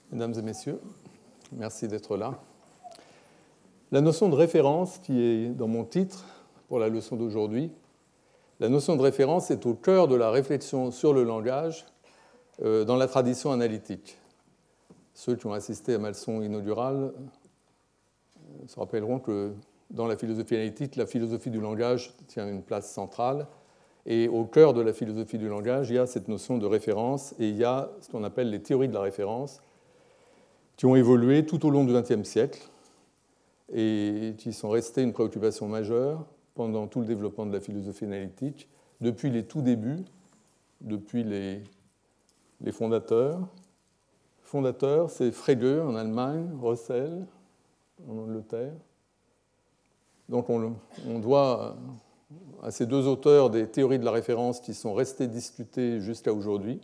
Mesdames et messieurs, merci d'être là. La notion de référence qui est dans mon titre pour la leçon d'aujourd'hui, la notion de référence est au cœur de la réflexion sur le langage dans la tradition analytique. Ceux qui ont assisté à ma leçon inaugurale se rappelleront que dans la philosophie analytique, la philosophie du langage tient une place centrale. Et au cœur de la philosophie du langage, il y a cette notion de référence et il y a ce qu'on appelle les théories de la référence qui ont évolué tout au long du XXe siècle et qui sont restées une préoccupation majeure pendant tout le développement de la philosophie analytique, depuis les tout débuts, depuis les fondateurs. Fondateurs, c'est Frege en Allemagne, Russell en Angleterre. Donc on doit à ces deux auteurs des théories de la référence qui sont restées discutées jusqu'à aujourd'hui.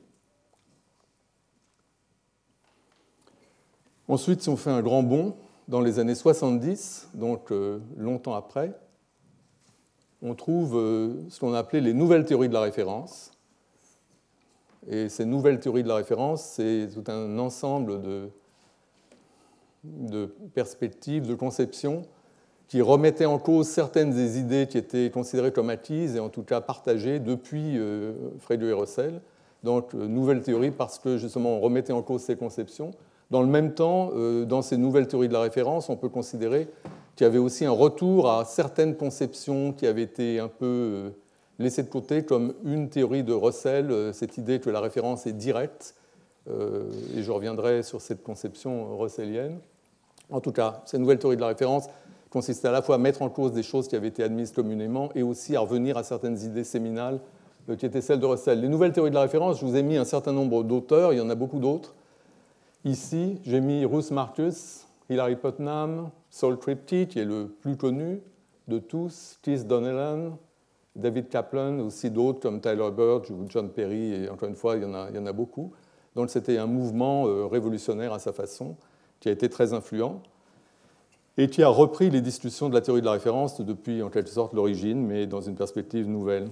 Ensuite, si on fait un grand bond, dans les années 70, donc longtemps après, on trouve ce qu'on a appelé les nouvelles théories de la référence. Et ces nouvelles théories de la référence, c'est tout un ensemble de perspectives, de conceptions qui remettaient en cause certaines des idées qui étaient considérées comme acquises et en tout cas partagées depuis Frege et Russell. Donc, nouvelles théories parce que justement on remettait en cause ces conceptions. Dans le même temps, dans ces nouvelles théories de la référence, on peut considérer qu'il y avait aussi un retour à certaines conceptions qui avaient été un peu laissées de côté, comme une théorie de Russell, cette idée que la référence est directe, et je reviendrai sur cette conception russellienne. En tout cas, ces nouvelles théories de la référence consistaient à la fois à mettre en cause des choses qui avaient été admises communément et aussi à revenir à certaines idées séminales qui étaient celles de Russell. Les nouvelles théories de la référence, je vous ai mis un certain nombre d'auteurs, il y en a beaucoup d'autres. Ici, j'ai mis Ruth Marcus, Hilary Putnam, Saul Kripke, qui est le plus connu de tous, Keith Donnellan, David Kaplan, aussi d'autres comme Tyler Burge ou John Perry, et encore une fois, il y en a beaucoup. Donc c'était un mouvement révolutionnaire à sa façon, qui a été très influent, et qui a repris les discussions de la théorie de la référence depuis en quelque sorte l'origine, mais dans une perspective nouvelle.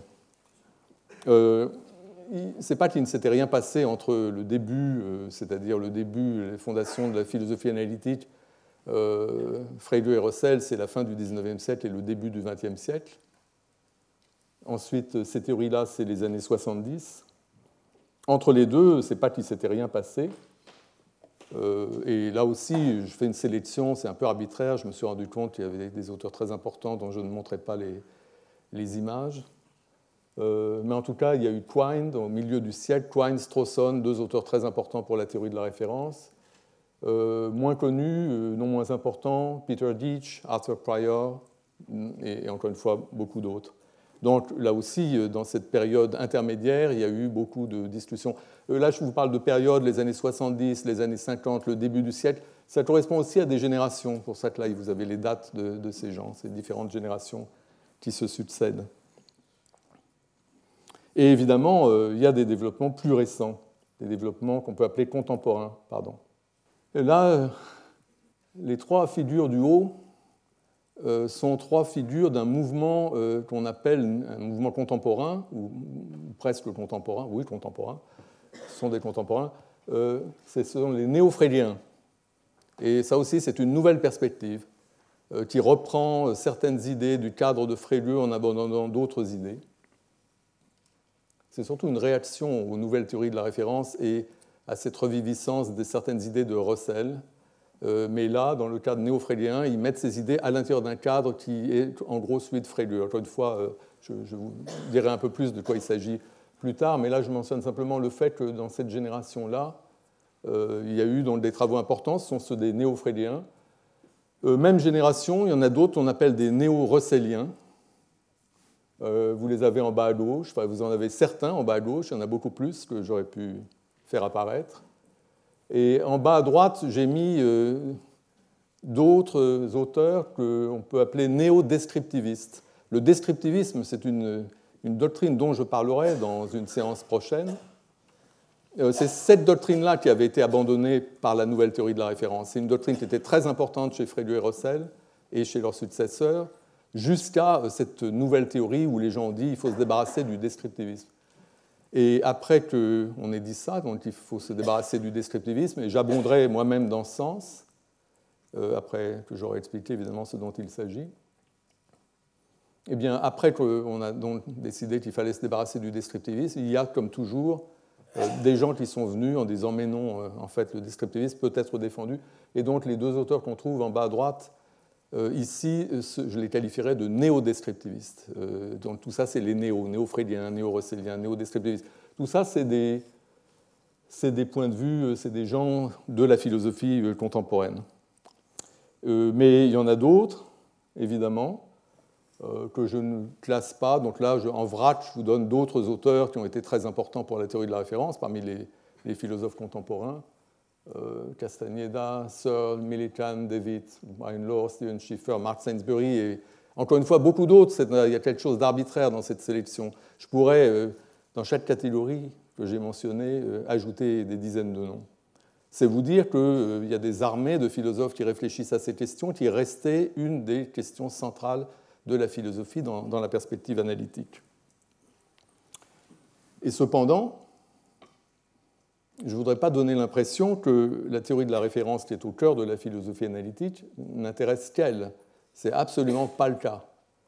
C'est pas qu'il ne s'était rien passé entre le début, c'est-à-dire le début, les fondations de la philosophie analytique, Frege et Russell, c'est la fin du XIXe siècle et le début du XXe siècle. Ensuite, ces théories-là, c'est les années 70. Entre les deux, c'est pas qu'il ne s'était rien passé. Et là aussi, je fais une sélection, c'est un peu arbitraire. Je me suis rendu compte qu'il y avait des auteurs très importants dont je ne montrais pas les images. Mais en tout cas, il y a eu Quine au milieu du siècle, Quine, Strawson, deux auteurs très importants pour la théorie de la référence. Moins connus, non moins importants, Peter Deitch, Arthur Prior, et encore une fois, beaucoup d'autres. Donc là aussi, dans cette période intermédiaire, il y a eu beaucoup de discussions. Là, je vous parle de périodes, les années 70, les années 50, le début du siècle. Ça correspond aussi à des générations. Pour ça que là, vous avez les dates de ces gens, ces différentes générations qui se succèdent. Et évidemment, il y a des développements plus récents, des développements qu'on peut appeler contemporains. Et là, les trois figures du haut sont trois figures d'un mouvement qu'on appelle un mouvement contemporain, ou presque contemporain, oui, contemporain, ce sont des contemporains, ce sont les néo-frégiens. Et ça aussi, c'est une nouvelle perspective qui reprend certaines idées du cadre de Frege en abandonnant d'autres idées. C'est surtout une réaction aux nouvelles théories de la référence et à cette reviviscence de certaines idées de Russell. Mais là, dans le cadre néo-frégien, ils mettent ces idées à l'intérieur d'un cadre qui est en gros celui de Frege. Encore une fois, je vous dirai un peu plus de quoi il s'agit plus tard, mais là, je mentionne simplement le fait que dans cette génération-là, il y a eu donc des travaux importants, ce sont ceux des néo-frégiens. Même génération, il y en a d'autres qu'on appelle des néo-russelliens. Vous les avez en bas à gauche, enfin, vous en avez certains en bas à gauche, il y en a beaucoup plus que j'aurais pu faire apparaître. Et en bas à droite, j'ai mis d'autres auteurs qu'on peut appeler néo-descriptivistes. Le descriptivisme, c'est une doctrine dont je parlerai dans une séance prochaine. C'est cette doctrine-là qui avait été abandonnée par la nouvelle théorie de la référence. C'est une doctrine qui était très importante chez Frege et Russell et chez leurs successeurs, jusqu'à cette nouvelle théorie où les gens ont dit qu'il faut se débarrasser du descriptivisme. Et après qu'on ait dit ça, donc il faut se débarrasser du descriptivisme, et j'abonderai moi-même dans ce sens, après que j'aurai expliqué évidemment ce dont il s'agit. Eh bien, après qu'on a donc décidé qu'il fallait se débarrasser du descriptivisme, il y a, comme toujours, des gens qui sont venus en disant « mais non, en fait, le descriptivisme peut être défendu ». Et donc, les deux auteurs qu'on trouve en bas à droite, ici, je les qualifierais de néo-descriptivistes. Donc, tout ça, c'est les néo-freudiens, néo-russelliens, néo-descriptivistes. Tout ça, c'est des points de vue, c'est des gens de la philosophie contemporaine. Mais il y en a d'autres, évidemment, que je ne classe pas. Donc là, en vrac, je vous donne d'autres auteurs qui ont été très importants pour la théorie de la référence, parmi les philosophes contemporains. Castaneda, Searle, Millikan, David, Brian Lohr, Stephen Schiffer, Mark Sainsbury, et encore une fois, beaucoup d'autres. Il y a quelque chose d'arbitraire dans cette sélection. Je pourrais, dans chaque catégorie que j'ai mentionnée, ajouter des dizaines de noms. C'est vous dire qu'il y a des armées de philosophes qui réfléchissent à ces questions, qui est restée une des questions centrales de la philosophie dans la perspective analytique. Et cependant, je ne voudrais pas donner l'impression que la théorie de la référence qui est au cœur de la philosophie analytique n'intéresse qu'elle. Ce n'est absolument pas le cas.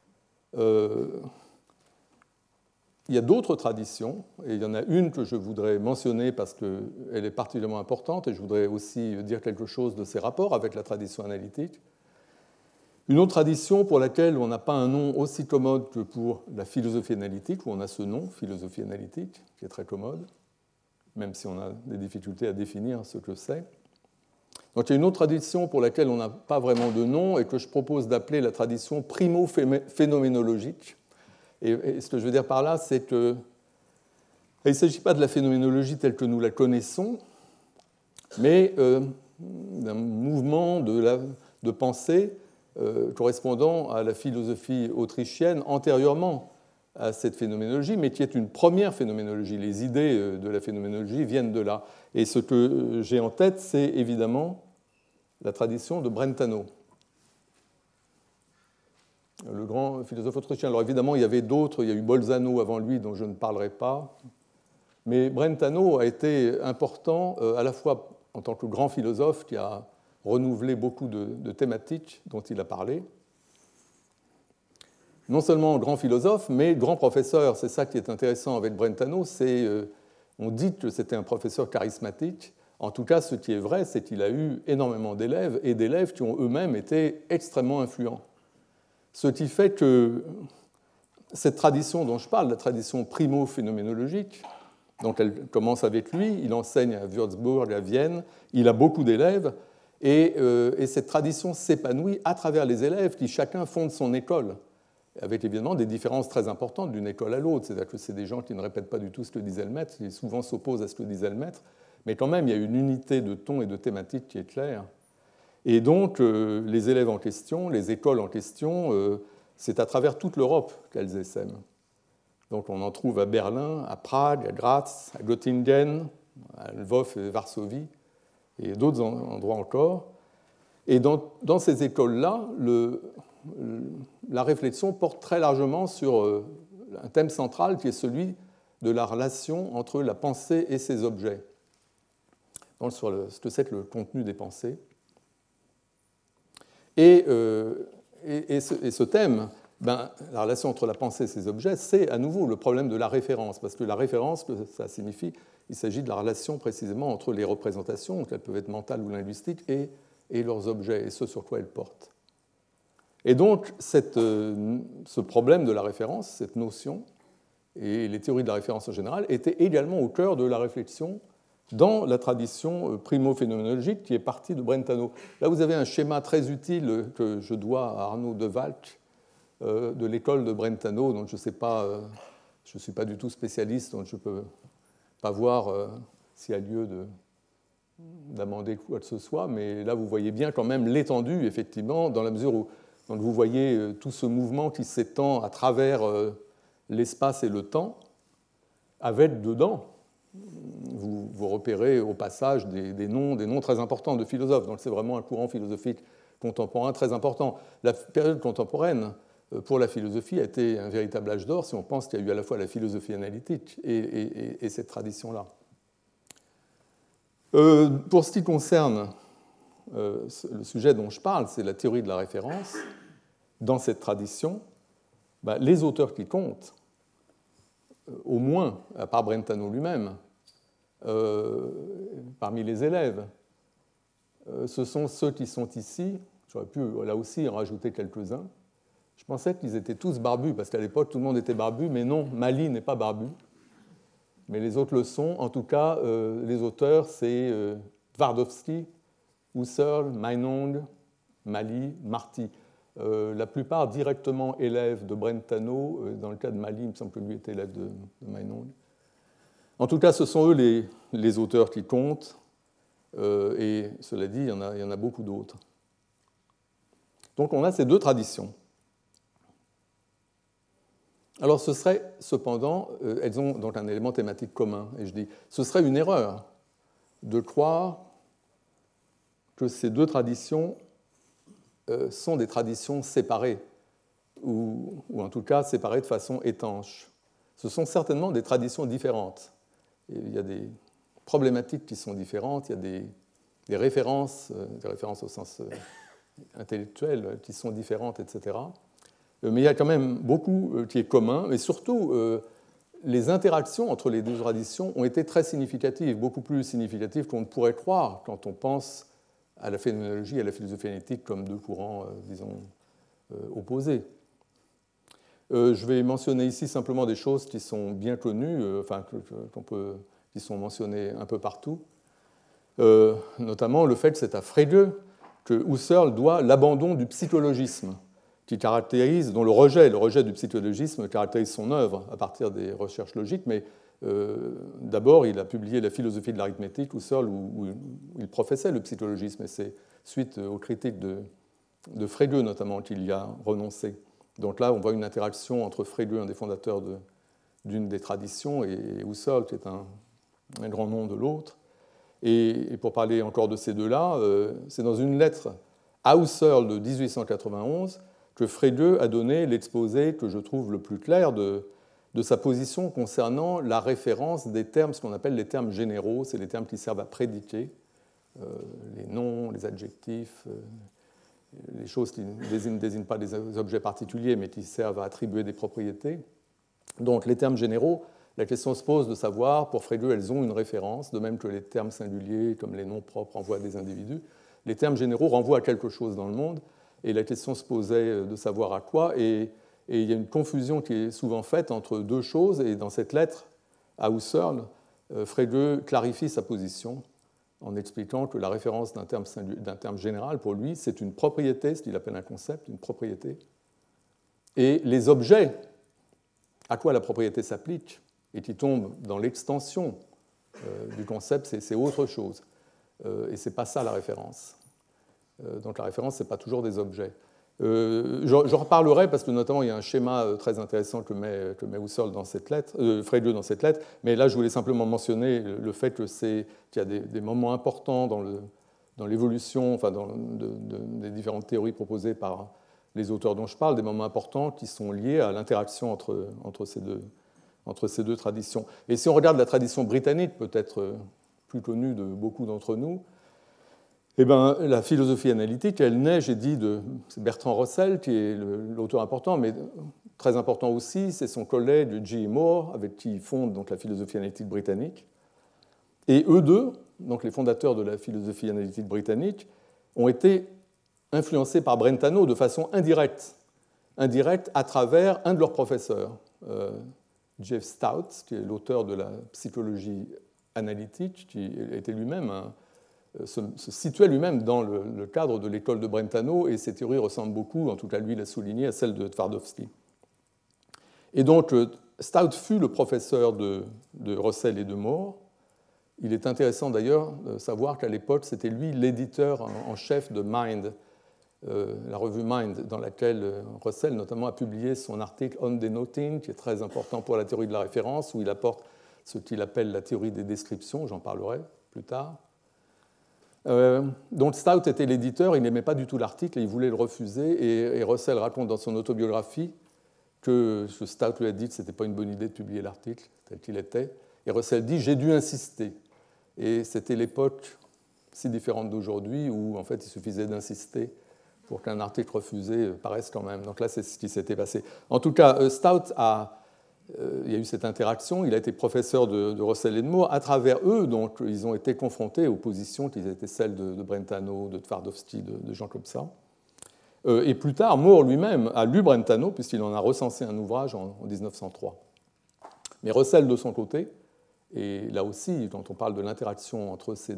Il y a d'autres traditions, et il y en a une que je voudrais mentionner parce qu'elle est particulièrement importante, et je voudrais aussi dire quelque chose de ses rapports avec la tradition analytique. Une autre tradition pour laquelle on n'a pas un nom aussi commode que pour la philosophie analytique, où on a ce nom, philosophie analytique, qui est très commode, même si on a des difficultés à définir ce que c'est. Donc il y a une autre tradition pour laquelle on n'a pas vraiment de nom et que je propose d'appeler la tradition primo-phénoménologique. Et ce que je veux dire par là, c'est qu'il ne s'agit pas de la phénoménologie telle que nous la connaissons, mais d'un mouvement de pensée correspondant à la philosophie autrichienne antérieurement à cette phénoménologie, mais qui est une première phénoménologie. Les idées de la phénoménologie viennent de là. Et ce que j'ai en tête, c'est évidemment la tradition de Brentano, le grand philosophe autrichien. Alors évidemment, il y avait d'autres, il y a eu Bolzano avant lui, dont je ne parlerai pas, mais Brentano a été important à la fois en tant que grand philosophe qui a renouvelé beaucoup de thématiques dont il a parlé. Non seulement grand philosophe, mais grand professeur. C'est ça qui est intéressant avec Brentano. On dit que c'était un professeur charismatique. En tout cas, ce qui est vrai, c'est qu'il a eu énormément d'élèves, et d'élèves qui ont eux-mêmes été extrêmement influents. Ce qui fait que cette tradition dont je parle, la tradition primo-phénoménologique, donc elle commence avec lui, il enseigne à Würzburg, à Vienne, il a beaucoup d'élèves, et cette tradition s'épanouit à travers les élèves qui chacun fonde son école, avec évidemment des différences très importantes d'une école à l'autre. C'est-à-dire que c'est des gens qui ne répètent pas du tout ce que disait le maître, qui souvent s'opposent à ce que disait le maître, mais quand même il y a une unité de ton et de thématique qui est claire. Et donc les élèves en question, les écoles en question, c'est à travers toute l'Europe qu'elles essaiment. Donc on en trouve à Berlin, à Prague, à Graz, à Göttingen, à Lvov et Varsovie, et d'autres endroits encore. Et dans ces écoles-là, la réflexion porte très largement sur un thème central qui est celui de la relation entre la pensée et ses objets, donc sur ce que c'est que le contenu des pensées. Et ce thème, la relation entre la pensée et ses objets, c'est à nouveau le problème de la référence, parce que la référence, ça signifie, il s'agit de la relation précisément entre les représentations, qu'elles peuvent être mentales ou linguistiques, et leurs objets, et ce sur quoi elles portent. Et donc, ce problème de la référence, cette notion, et les théories de la référence en général, étaient également au cœur de la réflexion dans la tradition primo-phénoménologique qui est partie de Brentano. Là, vous avez un schéma très utile que je dois à Arnaud de Valk, de l'école de Brentano, donc je ne sais pas, je ne suis pas du tout spécialiste, donc je ne peux pas voir s'il y a lieu d'amender quoi que ce soit, mais là, vous voyez bien quand même l'étendue, effectivement, dans la mesure où donc vous voyez tout ce mouvement qui s'étend à travers l'espace et le temps, avec dedans, vous repérez au passage des noms très importants de philosophes. Donc c'est vraiment un courant philosophique contemporain très important. La période contemporaine pour la philosophie a été un véritable âge d'or si on pense qu'il y a eu à la fois la philosophie analytique et cette tradition-là. Pour ce qui concerne le sujet dont je parle, c'est la théorie de la référence. Dans cette tradition, les auteurs qui comptent, au moins, à part Brentano lui-même, parmi les élèves, ce sont ceux qui sont ici. J'aurais pu là aussi en rajouter quelques-uns. Je pensais qu'ils étaient tous barbus, parce qu'à l'époque, tout le monde était barbu, mais non, Mali n'est pas barbu. Mais les autres le sont. En tout cas, les auteurs, c'est Twardowski, Husserl, Meinong, Mali, Marty. La plupart directement élèves de Brentano. Dans le cas de Mali, il me semble que lui était élève de Meinong. En tout cas, ce sont eux les auteurs qui comptent. Et cela dit, il y en a beaucoup d'autres. Donc on a ces deux traditions. Alors ce serait cependant, elles ont donc un élément thématique commun, et je dis, ce serait une erreur de croire que ces deux traditions sont des traditions séparées, ou en tout cas séparées de façon étanche. Ce sont certainement des traditions différentes. Il y a des problématiques qui sont différentes, il y a des références au sens intellectuel qui sont différentes, etc. Mais il y a quand même beaucoup qui est commun, et surtout, les interactions entre les deux traditions ont été très significatives, beaucoup plus significatives qu'on ne pourrait croire quand on pense à la phénoménologie et à la philosophie analytique comme deux courants, disons, opposés. Je vais mentionner ici simplement des choses qui sont bien connues, qui sont mentionnées un peu partout, notamment le fait que c'est à Frege que Husserl doit l'abandon du psychologisme, dont le rejet du psychologisme caractérise son œuvre à partir des recherches logiques, mais d'abord il a publié La philosophie de l'arithmétique, Husserl, où il professait le psychologisme, et c'est suite aux critiques de Frege notamment qu'il y a renoncé. Donc là, on voit une interaction entre Frege, un des fondateurs d'une des traditions, et Husserl, qui est un grand nom de l'autre. Et pour parler encore de ces deux-là, c'est dans une lettre à Husserl de 1891 que Frege a donné l'exposé que je trouve le plus clair de sa position concernant la référence des termes, ce qu'on appelle les termes généraux, c'est les termes qui servent à prédiquer, les noms, les adjectifs, les choses qui ne désignent pas des objets particuliers, mais qui servent à attribuer des propriétés. Donc les termes généraux, la question se pose de savoir, pour Frege, elles ont une référence, de même que les termes singuliers, comme les noms propres, renvoient à des individus. Les termes généraux renvoient à quelque chose dans le monde, et la question se posait de savoir à quoi, et il y a une confusion qui est souvent faite entre deux choses, et dans cette lettre à Husserl, Frege clarifie sa position en expliquant que la référence d'un terme général, pour lui, c'est une propriété, ce qu'il appelle un concept, une propriété, et les objets à quoi la propriété s'applique et qui tombe dans l'extension du concept, c'est autre chose. Et ce n'est pas ça la référence. Donc la référence, ce n'est pas toujours des objets. Je reparlerai parce que notamment il y a un schéma très intéressant que met Husserl dans cette lettre, Frege dans cette lettre, mais là je voulais simplement mentionner le fait qu'il y a des moments importants dans l'évolution, des différentes théories proposées par les auteurs dont je parle, des moments importants qui sont liés à l'interaction entre ces deux traditions. Et si on regarde la tradition britannique, peut-être plus connue de beaucoup d'entre nous, eh bien, la philosophie analytique, elle naît, j'ai dit, c'est Bertrand Russell, qui est l'auteur important, mais très important aussi, c'est son collègue G. Moore, avec qui il fonde donc la philosophie analytique britannique. Et eux deux, donc les fondateurs de la philosophie analytique britannique, ont été influencés par Brentano de façon indirecte à travers un de leurs professeurs, Jeff Stout, qui est l'auteur de la psychologie analytique, qui était lui-même se situait lui-même dans le cadre de l'école de Brentano, et ses théories ressemblent beaucoup, en tout cas lui l'a souligné, à celles de Twardowski. Et donc Stout fut le professeur de Russell et de Moore. Il est intéressant d'ailleurs de savoir qu'à l'époque, c'était lui l'éditeur en chef de Mind, la revue Mind, dans laquelle Russell notamment a publié son article On Denoting, qui est très important pour la théorie de la référence, où il apporte ce qu'il appelle la théorie des descriptions, j'en parlerai plus tard. dont Stout était l'éditeur, il n'aimait pas du tout l'article et il voulait le refuser. Et Russell raconte dans son autobiographie que Stout lui a dit que ce n'était pas une bonne idée de publier l'article tel qu'il était. Et Russell dit « j'ai dû insister ». Et c'était l'époque si différente d'aujourd'hui où en fait il suffisait d'insister pour qu'un article refusé paraisse quand même. Donc là, c'est ce qui s'était passé. En tout cas, Stout il y a eu cette interaction, il a été professeur de Russell et de Moore. À travers eux, donc, ils ont été confrontés aux positions qui étaient celles de Brentano, de Twardowski, de gens comme ça. Et plus tard, Moore lui-même a lu Brentano, puisqu'il en a recensé un ouvrage en 1903. Mais Russell, de son côté, et là aussi, quand on parle de l'interaction entre ces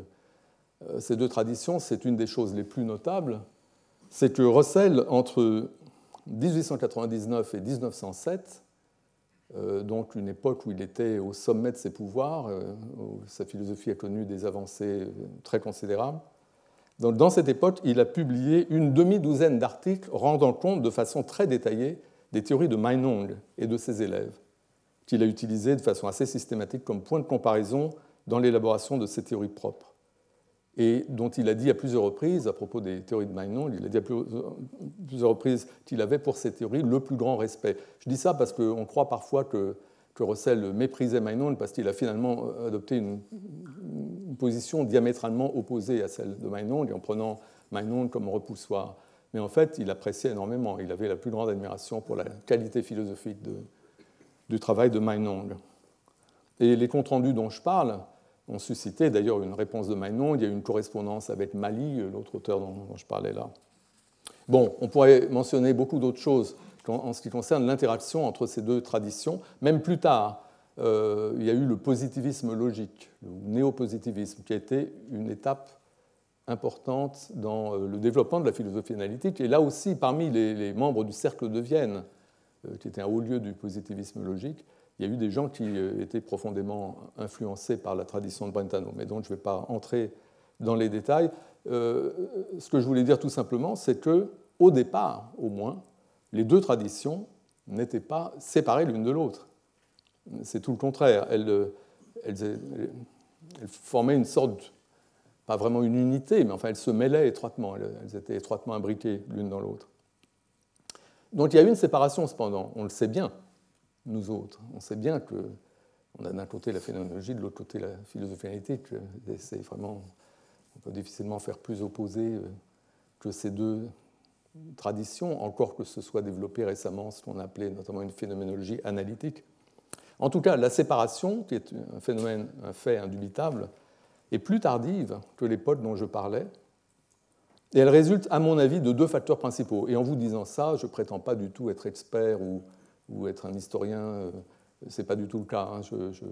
deux traditions, c'est une des choses les plus notables, c'est que Russell, entre 1899 et 1907, donc une époque où il était au sommet de ses pouvoirs, où sa philosophie a connu des avancées très considérables. Donc, dans cette époque, il a publié une demi-douzaine d'articles rendant compte de façon très détaillée des théories de Meinong et de ses élèves, qu'il a utilisées de façon assez systématique comme point de comparaison dans l'élaboration de ses théories propres, et dont il a dit à plusieurs reprises, à propos des théories de Meinong, il a dit à plusieurs reprises qu'il avait pour ces théories le plus grand respect. Je dis ça parce qu'on croit parfois que Russell méprisait Meinong parce qu'il a finalement adopté une position diamétralement opposée à celle de Meinong, en prenant Meinong comme repoussoir. Mais en fait, il appréciait énormément, il avait la plus grande admiration pour la qualité philosophique du travail de Meinong. Et les comptes rendus dont je parle ont suscité d'ailleurs une réponse de Meinong. Il y a eu une correspondance avec Mali, l'autre auteur dont je parlais là. Bon, on pourrait mentionner beaucoup d'autres choses en ce qui concerne l'interaction entre ces deux traditions. Même plus tard, il y a eu le positivisme logique, le néopositivisme, qui a été une étape importante dans le développement de la philosophie analytique. Et là aussi, parmi les membres du Cercle de Vienne, qui était un haut lieu du positivisme logique, il y a eu des gens qui étaient profondément influencés par la tradition de Brentano, mais dont je ne vais pas entrer dans les détails. Ce que je voulais dire tout simplement, c'est qu'au départ, au moins, les deux traditions n'étaient pas séparées l'une de l'autre. C'est tout le contraire. Elles formaient une sorte, pas vraiment une unité, mais enfin elles se mêlaient étroitement, elles étaient étroitement imbriquées l'une dans l'autre. Donc il y a eu une séparation cependant, on le sait bien, nous autres. On sait bien qu'on a d'un côté la phénoménologie, de l'autre côté la philosophie analytique. C'est vraiment, on peut difficilement faire plus opposé que ces deux traditions, encore que ce soit développé récemment ce qu'on appelait notamment une phénoménologie analytique. En tout cas, la séparation, qui est un phénomène, un fait indubitable, est plus tardive que l'époque dont je parlais, et elle résulte, à mon avis, de deux facteurs principaux. Et en vous disant ça, je ne prétends pas du tout être expert ou être un historien, ce n'est pas du tout le cas. Hein.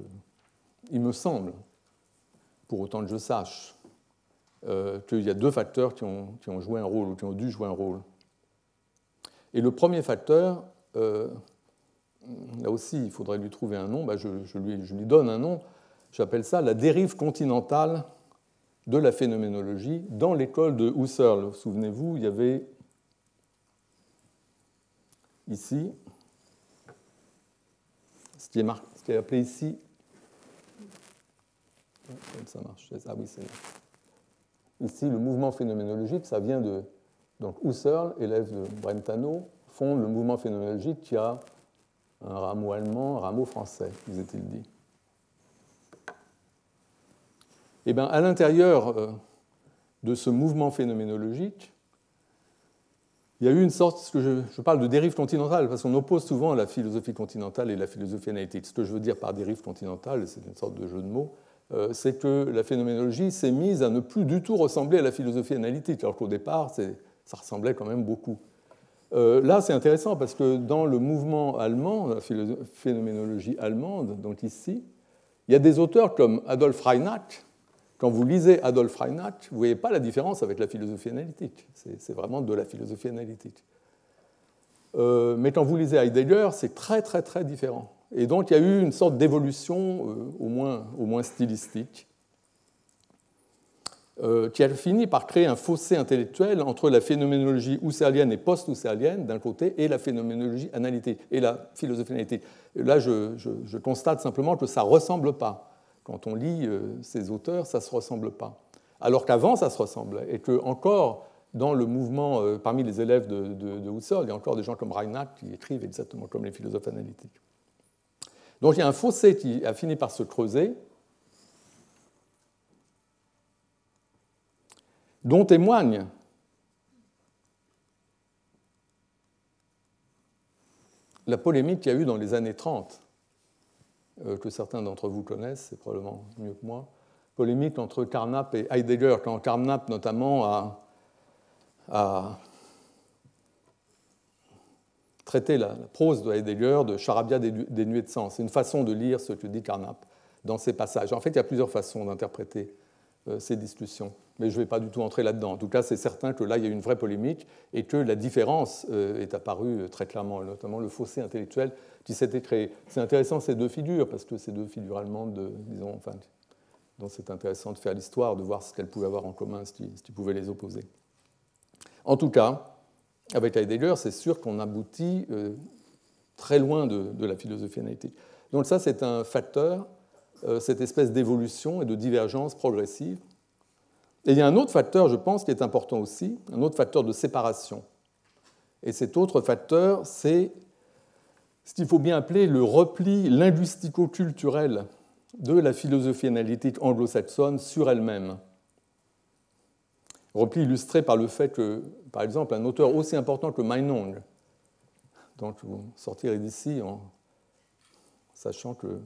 Il me semble, pour autant que je sache, qu'il y a deux facteurs qui ont joué un rôle, ou qui ont dû jouer un rôle. Et le premier facteur, là aussi, il faudrait lui trouver un nom, je lui donne un nom, j'appelle ça la dérive continentale de la phénoménologie dans l'école de Husserl. Souvenez-vous, il y avait ici, ce qui est appelé ici, ça marche, ah oui, c'est ici le mouvement phénoménologique, ça vient de donc Husserl, élève de Brentano, fonde le mouvement phénoménologique qui a un rameau allemand, un rameau français, vous est-il dit. Eh bien, à l'intérieur de ce mouvement phénoménologique, il y a eu une sorte, je parle de dérive continentale, parce qu'on oppose souvent la philosophie continentale et la philosophie analytique. Ce que je veux dire par dérive continentale, c'est une sorte de jeu de mots, c'est que la phénoménologie s'est mise à ne plus du tout ressembler à la philosophie analytique, alors qu'au départ, ça ressemblait quand même beaucoup. Là, c'est intéressant, parce que dans le mouvement allemand, la phénoménologie allemande, donc ici, il y a des auteurs comme Adolf Reinach. Quand vous lisez Adolf Reinach, vous ne voyez pas la différence avec la philosophie analytique. C'est vraiment de la philosophie analytique. Mais quand vous lisez Heidegger, c'est très, très, très différent. Et donc, il y a eu une sorte d'évolution, au moins stylistique, qui a fini par créer un fossé intellectuel entre la phénoménologie husserlienne et post-husserlienne, d'un côté, et la phénoménologie analytique, et la philosophie analytique. Et là, je constate simplement que ça ne ressemble pas. Quand on lit ces auteurs, ça ne se ressemble pas. alors qu'avant, ça se ressemblait, et que encore dans le mouvement, parmi les élèves de Husserl, il y a encore des gens comme Reinach qui écrivent exactement comme les philosophes analytiques. Donc il y a un fossé qui a fini par se creuser, dont témoigne la polémique qu'il y a eu dans les années 30, que certains d'entre vous connaissent, c'est probablement mieux que moi, polémique entre Carnap et Heidegger, quand Carnap notamment a traité la prose de Heidegger de charabia dénuée de sens. C'est une façon de lire ce que dit Carnap dans ces passages. En fait, il y a plusieurs façons d'interpréter ces discussions, mais je ne vais pas du tout entrer là-dedans. En tout cas, c'est certain que là, il y a eu une vraie polémique et que la différence est apparue très clairement, notamment le fossé intellectuel qui s'était créé. C'est intéressant ces deux figures, parce que ces deux figures allemandes, disons, enfin, dont c'est intéressant de faire l'histoire, de voir ce qu'elles pouvaient avoir en commun, ce qui pouvait les opposer. En tout cas, avec Heidegger, c'est sûr qu'on aboutit très loin de la philosophie analytique. Donc ça, c'est un facteur, cette espèce d'évolution et de divergence progressive. Et il y a un autre facteur, je pense, qui est important aussi, un autre facteur de séparation. Et cet autre facteur, c'est ce qu'il faut bien appeler le repli linguistico-culturel de la philosophie analytique anglo-saxonne sur elle-même. Repli illustré par le fait que, par exemple, un auteur aussi important que Meinong, donc vous sortirez d'ici en sachant que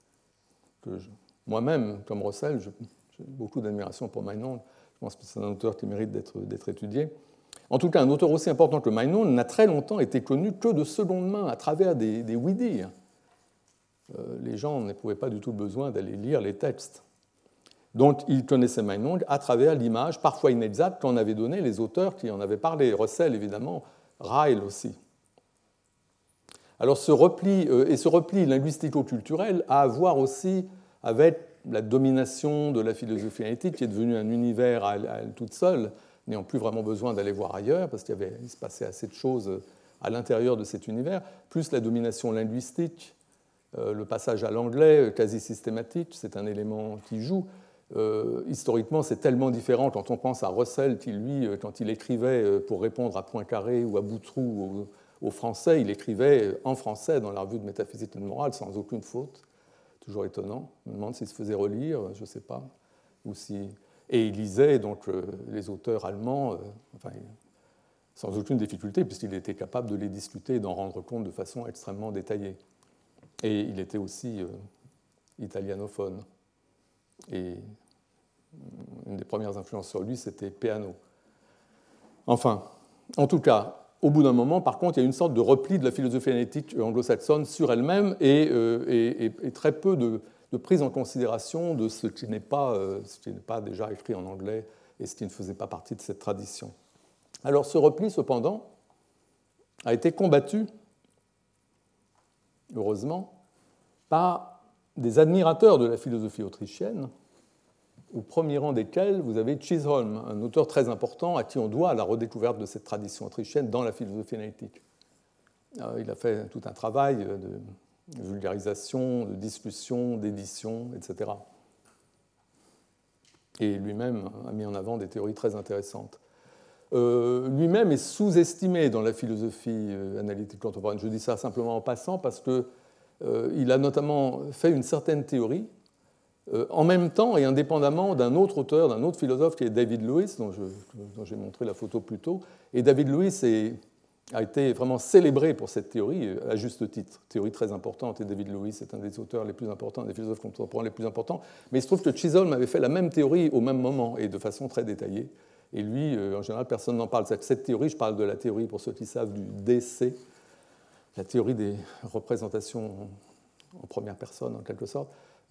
moi-même, comme Russell, j'ai beaucoup d'admiration pour Meinong, je pense que c'est un auteur qui mérite d'être étudié. En tout cas, un auteur aussi important que Meinong n'a très longtemps été connu que de seconde main, à travers des oui-dire. Les gens n'éprouvaient pas du tout le besoin d'aller lire les textes. Donc, ils connaissaient Meinong à travers l'image, parfois inexacte, qu'en avaient donné les auteurs qui en avaient parlé. Russell, évidemment, Ryle aussi. Alors, ce repli linguistico-culturel a à voir aussi avec la domination de la philosophie analytique, qui est devenue un univers à elle toute seule, n'ayant plus vraiment besoin d'aller voir ailleurs, parce qu'il se passait assez de choses à l'intérieur de cet univers, plus la domination linguistique, le passage à l'anglais quasi systématique, c'est un élément qui joue. Historiquement, c'est tellement différent quand on pense à Russell, qui, lui, quand il écrivait pour répondre à Poincaré ou à Boutroux au français, il écrivait en français dans la revue de métaphysique et de morale sans aucune faute. Toujours étonnant. Je me demande s'il se faisait relire, je ne sais pas. Et il lisait donc les auteurs allemands, sans aucune difficulté, puisqu'il était capable de les discuter et d'en rendre compte de façon extrêmement détaillée. Et il était aussi italianophone. Et une des premières influences sur lui, c'était Peano. Enfin, en tout cas, au bout d'un moment, par contre, il y a une sorte de repli de la philosophie analytique anglo-saxonne sur elle-même et très peu de prise en considération de ce qui n'est pas déjà écrit en anglais et ce qui ne faisait pas partie de cette tradition. Alors ce repli, cependant, a été combattu, heureusement, par des admirateurs de la philosophie autrichienne, au premier rang desquels vous avez Chisholm, un auteur très important à qui on doit la redécouverte de cette tradition autrichienne dans la philosophie analytique. Il a fait tout un travail de vulgarisation, de discussion, d'édition, etc. Et lui-même a mis en avant des théories très intéressantes. Lui-même est sous-estimé dans la philosophie analytique contemporaine. Je dis ça simplement en passant parce qu'il a notamment fait une certaine théorie en même temps et indépendamment d'un autre auteur, d'un autre philosophe qui est David Lewis, dont j'ai montré la photo plus tôt. Et David Lewis a été vraiment célébré pour cette théorie, à juste titre. Théorie très importante, et David Lewis est un des auteurs les plus importants, des philosophes contemporains les plus importants. Mais il se trouve que Chisholm avait fait la même théorie au même moment et de façon très détaillée. Et lui, en général, personne n'en parle. Cette théorie, je parle de la théorie, pour ceux qui savent, du DC, la théorie des représentations en première personne, en quelque sorte.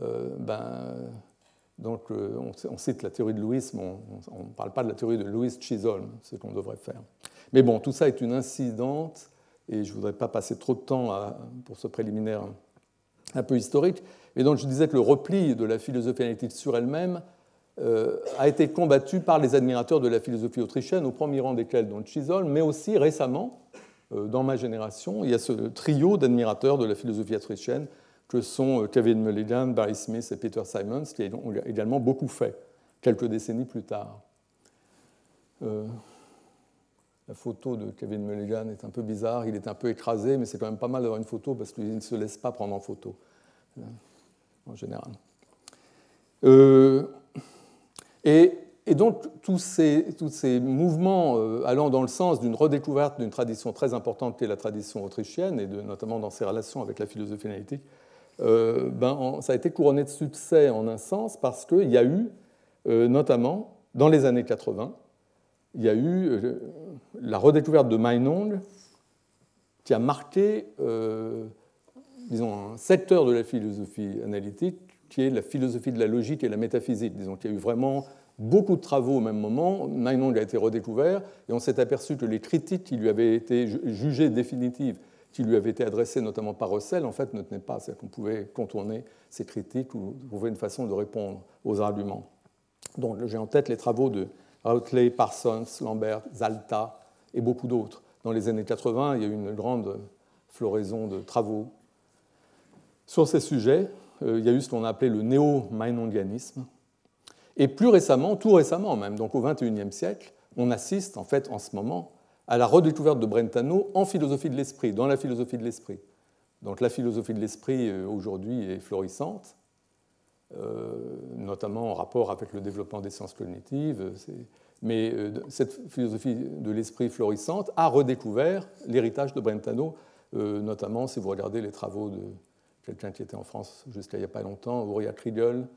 Donc, on cite la théorie de Lewis, mais on ne parle pas de la théorie de Lewis-Chisholm, ce qu'on devrait faire. Mais bon, tout ça est une incidente, et je ne voudrais pas passer trop de temps pour ce préliminaire un peu historique. Et donc, je disais que le repli de la philosophie analytique sur elle-même a été combattu par les admirateurs de la philosophie autrichienne, au premier rang desquels donc Chisholm, mais aussi récemment, dans ma génération, il y a ce trio d'admirateurs de la philosophie autrichienne que sont Kevin Mulligan, Barry Smith et Peter Simons, qui ont également beaucoup fait. quelques décennies plus tard. La photo de Kevin Mulligan est un peu bizarre, il est un peu écrasé, mais c'est quand même pas mal d'avoir une photo parce qu'il ne se laisse pas prendre en photo, en général. Et donc, tous ces mouvements allant dans le sens d'une redécouverte d'une tradition très importante qui est la tradition autrichienne, et notamment dans ses relations avec la philosophie analytique, ça a été couronné de succès en un sens parce qu'il y a eu, notamment dans les années 80, il y a eu la redécouverte de Meinong qui a marqué, disons, un secteur de la philosophie analytique qui est la philosophie de la logique et la métaphysique. Disons qu'il y a eu vraiment beaucoup de travaux au même moment. Meinong a été redécouvert et on s'est aperçu que les critiques qui lui avaient été jugées définitives, qui lui avaient été adressées notamment par Russell, en fait, ne tenaient pas. C'est-à-dire qu'on pouvait contourner ces critiques ou trouver une façon de répondre aux arguments. Donc, j'ai en tête les travaux de Routley, Parsons, Lambert, Zalta et beaucoup d'autres. Dans les années 80, il y a eu une grande floraison de travaux sur ces sujets. Il y a eu ce qu'on a appelé le néo-meinongianisme. Et plus récemment, tout récemment même, donc au XXIe siècle, on assiste en fait en ce moment à la redécouverte de Brentano en philosophie de l'esprit, dans la philosophie de l'esprit. Donc la philosophie de l'esprit aujourd'hui est florissante, notamment en rapport avec le développement des sciences cognitives. Mais cette philosophie de l'esprit florissante a redécouvert l'héritage de Brentano, notamment si vous regardez les travaux de quelqu'un qui était en France jusqu'à il n'y a pas longtemps, Uriah Kriegel,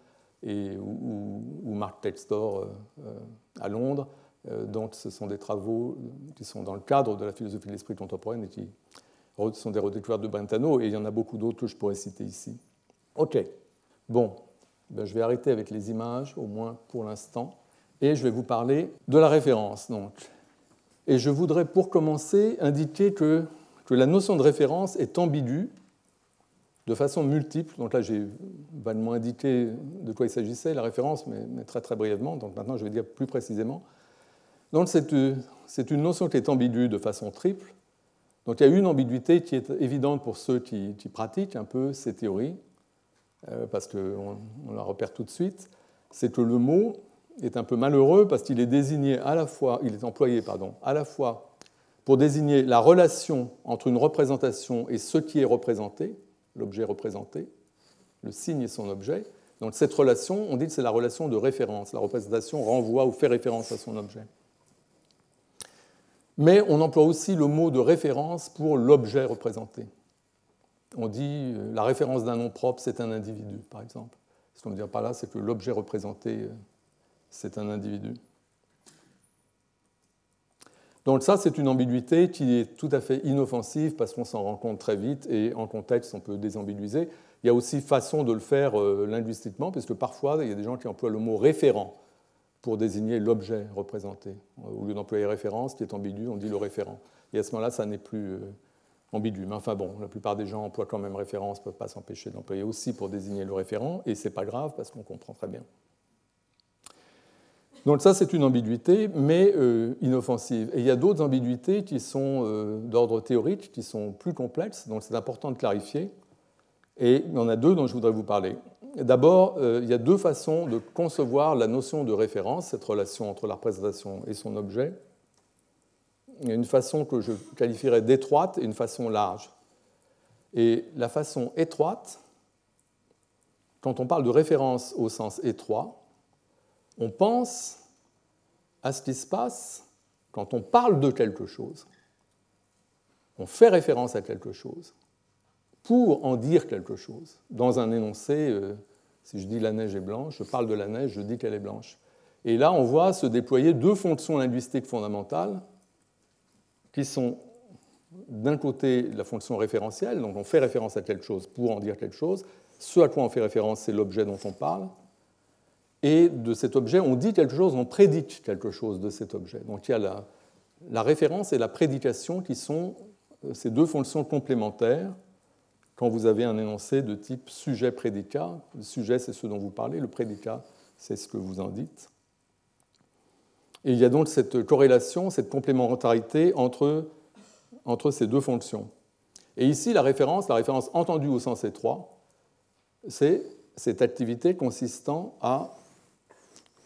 ou Mark Textor à Londres. Donc ce sont des travaux qui sont dans le cadre de la philosophie de l'esprit contemporaine et qui sont des redécouvertes de Brentano, et il y en a beaucoup d'autres que je pourrais citer ici. OK. Bon, je vais arrêter avec les images, au moins pour l'instant, et je vais vous parler de la référence. Donc. Et je voudrais, pour commencer, indiquer que la notion de référence est ambiguë de façon multiple. Donc là, j'ai vaguement indiqué de quoi il s'agissait, la référence, mais très très brièvement. Donc maintenant, je vais dire plus précisément. Donc c'est une notion qui est ambiguë de façon triple. Donc il y a une ambiguïté qui est évidente pour ceux qui pratiquent un peu ces théories, parce qu'on la repère tout de suite. C'est que le mot est un peu malheureux parce qu'il est désigné à la fois, il est employé à la fois pour désigner la relation entre une représentation et ce qui est représenté, l'objet représenté, le signe et son objet. Donc cette relation, on dit que c'est la relation de référence. La représentation renvoie ou fait référence à son objet. Mais on emploie aussi le mot de référence pour l'objet représenté. On dit la référence d'un nom propre, c'est un individu, par exemple. Ce qu'on veut dire par là, c'est que l'objet représenté, c'est un individu. Donc ça, c'est une ambiguïté qui est tout à fait inoffensive parce qu'on s'en rend compte très vite et en contexte, on peut désambiguiser. Il y a aussi façon de le faire linguistiquement, puisque parfois, il y a des gens qui emploient le mot référent pour désigner l'objet représenté. Au lieu d'employer référence, qui est ambigu, on dit le référent. Et à ce moment-là, ça n'est plus ambigu. Mais enfin bon, la plupart des gens emploient quand même référence, ne peuvent pas s'empêcher d'employer aussi pour désigner le référent, et ce n'est pas grave parce qu'on comprend très bien. Donc ça, c'est une ambiguïté, mais inoffensive. Et il y a d'autres ambiguïtés qui sont d'ordre théorique, qui sont plus complexes, donc c'est important de clarifier. Et il y en a deux dont je voudrais vous parler. D'abord, il y a deux façons de concevoir la notion de référence, cette relation entre la représentation et son objet. Il y a une façon que je qualifierais d'étroite et une façon large. Et la façon étroite, quand on parle de référence au sens étroit, on pense à ce qui se passe quand on parle de quelque chose. On fait référence à quelque chose pour en dire quelque chose. Dans un énoncé, si je dis la neige est blanche, je parle de la neige, je dis qu'elle est blanche. Et là, on voit se déployer deux fonctions linguistiques fondamentales qui sont d'un côté la fonction référentielle, donc on fait référence à quelque chose pour en dire quelque chose. Ce à quoi on fait référence, c'est l'objet dont on parle. Et de cet objet, on dit quelque chose, on prédique quelque chose de cet objet. Donc il y a la référence et la prédication qui sont ces deux fonctions complémentaires quand vous avez un énoncé de type sujet-prédicat. Le sujet, c'est ce dont vous parlez, le prédicat, c'est ce que vous en dites. Et il y a donc cette corrélation, cette complémentarité entre ces deux fonctions. Et ici, la référence entendue au sens étroit, c'est cette activité consistant à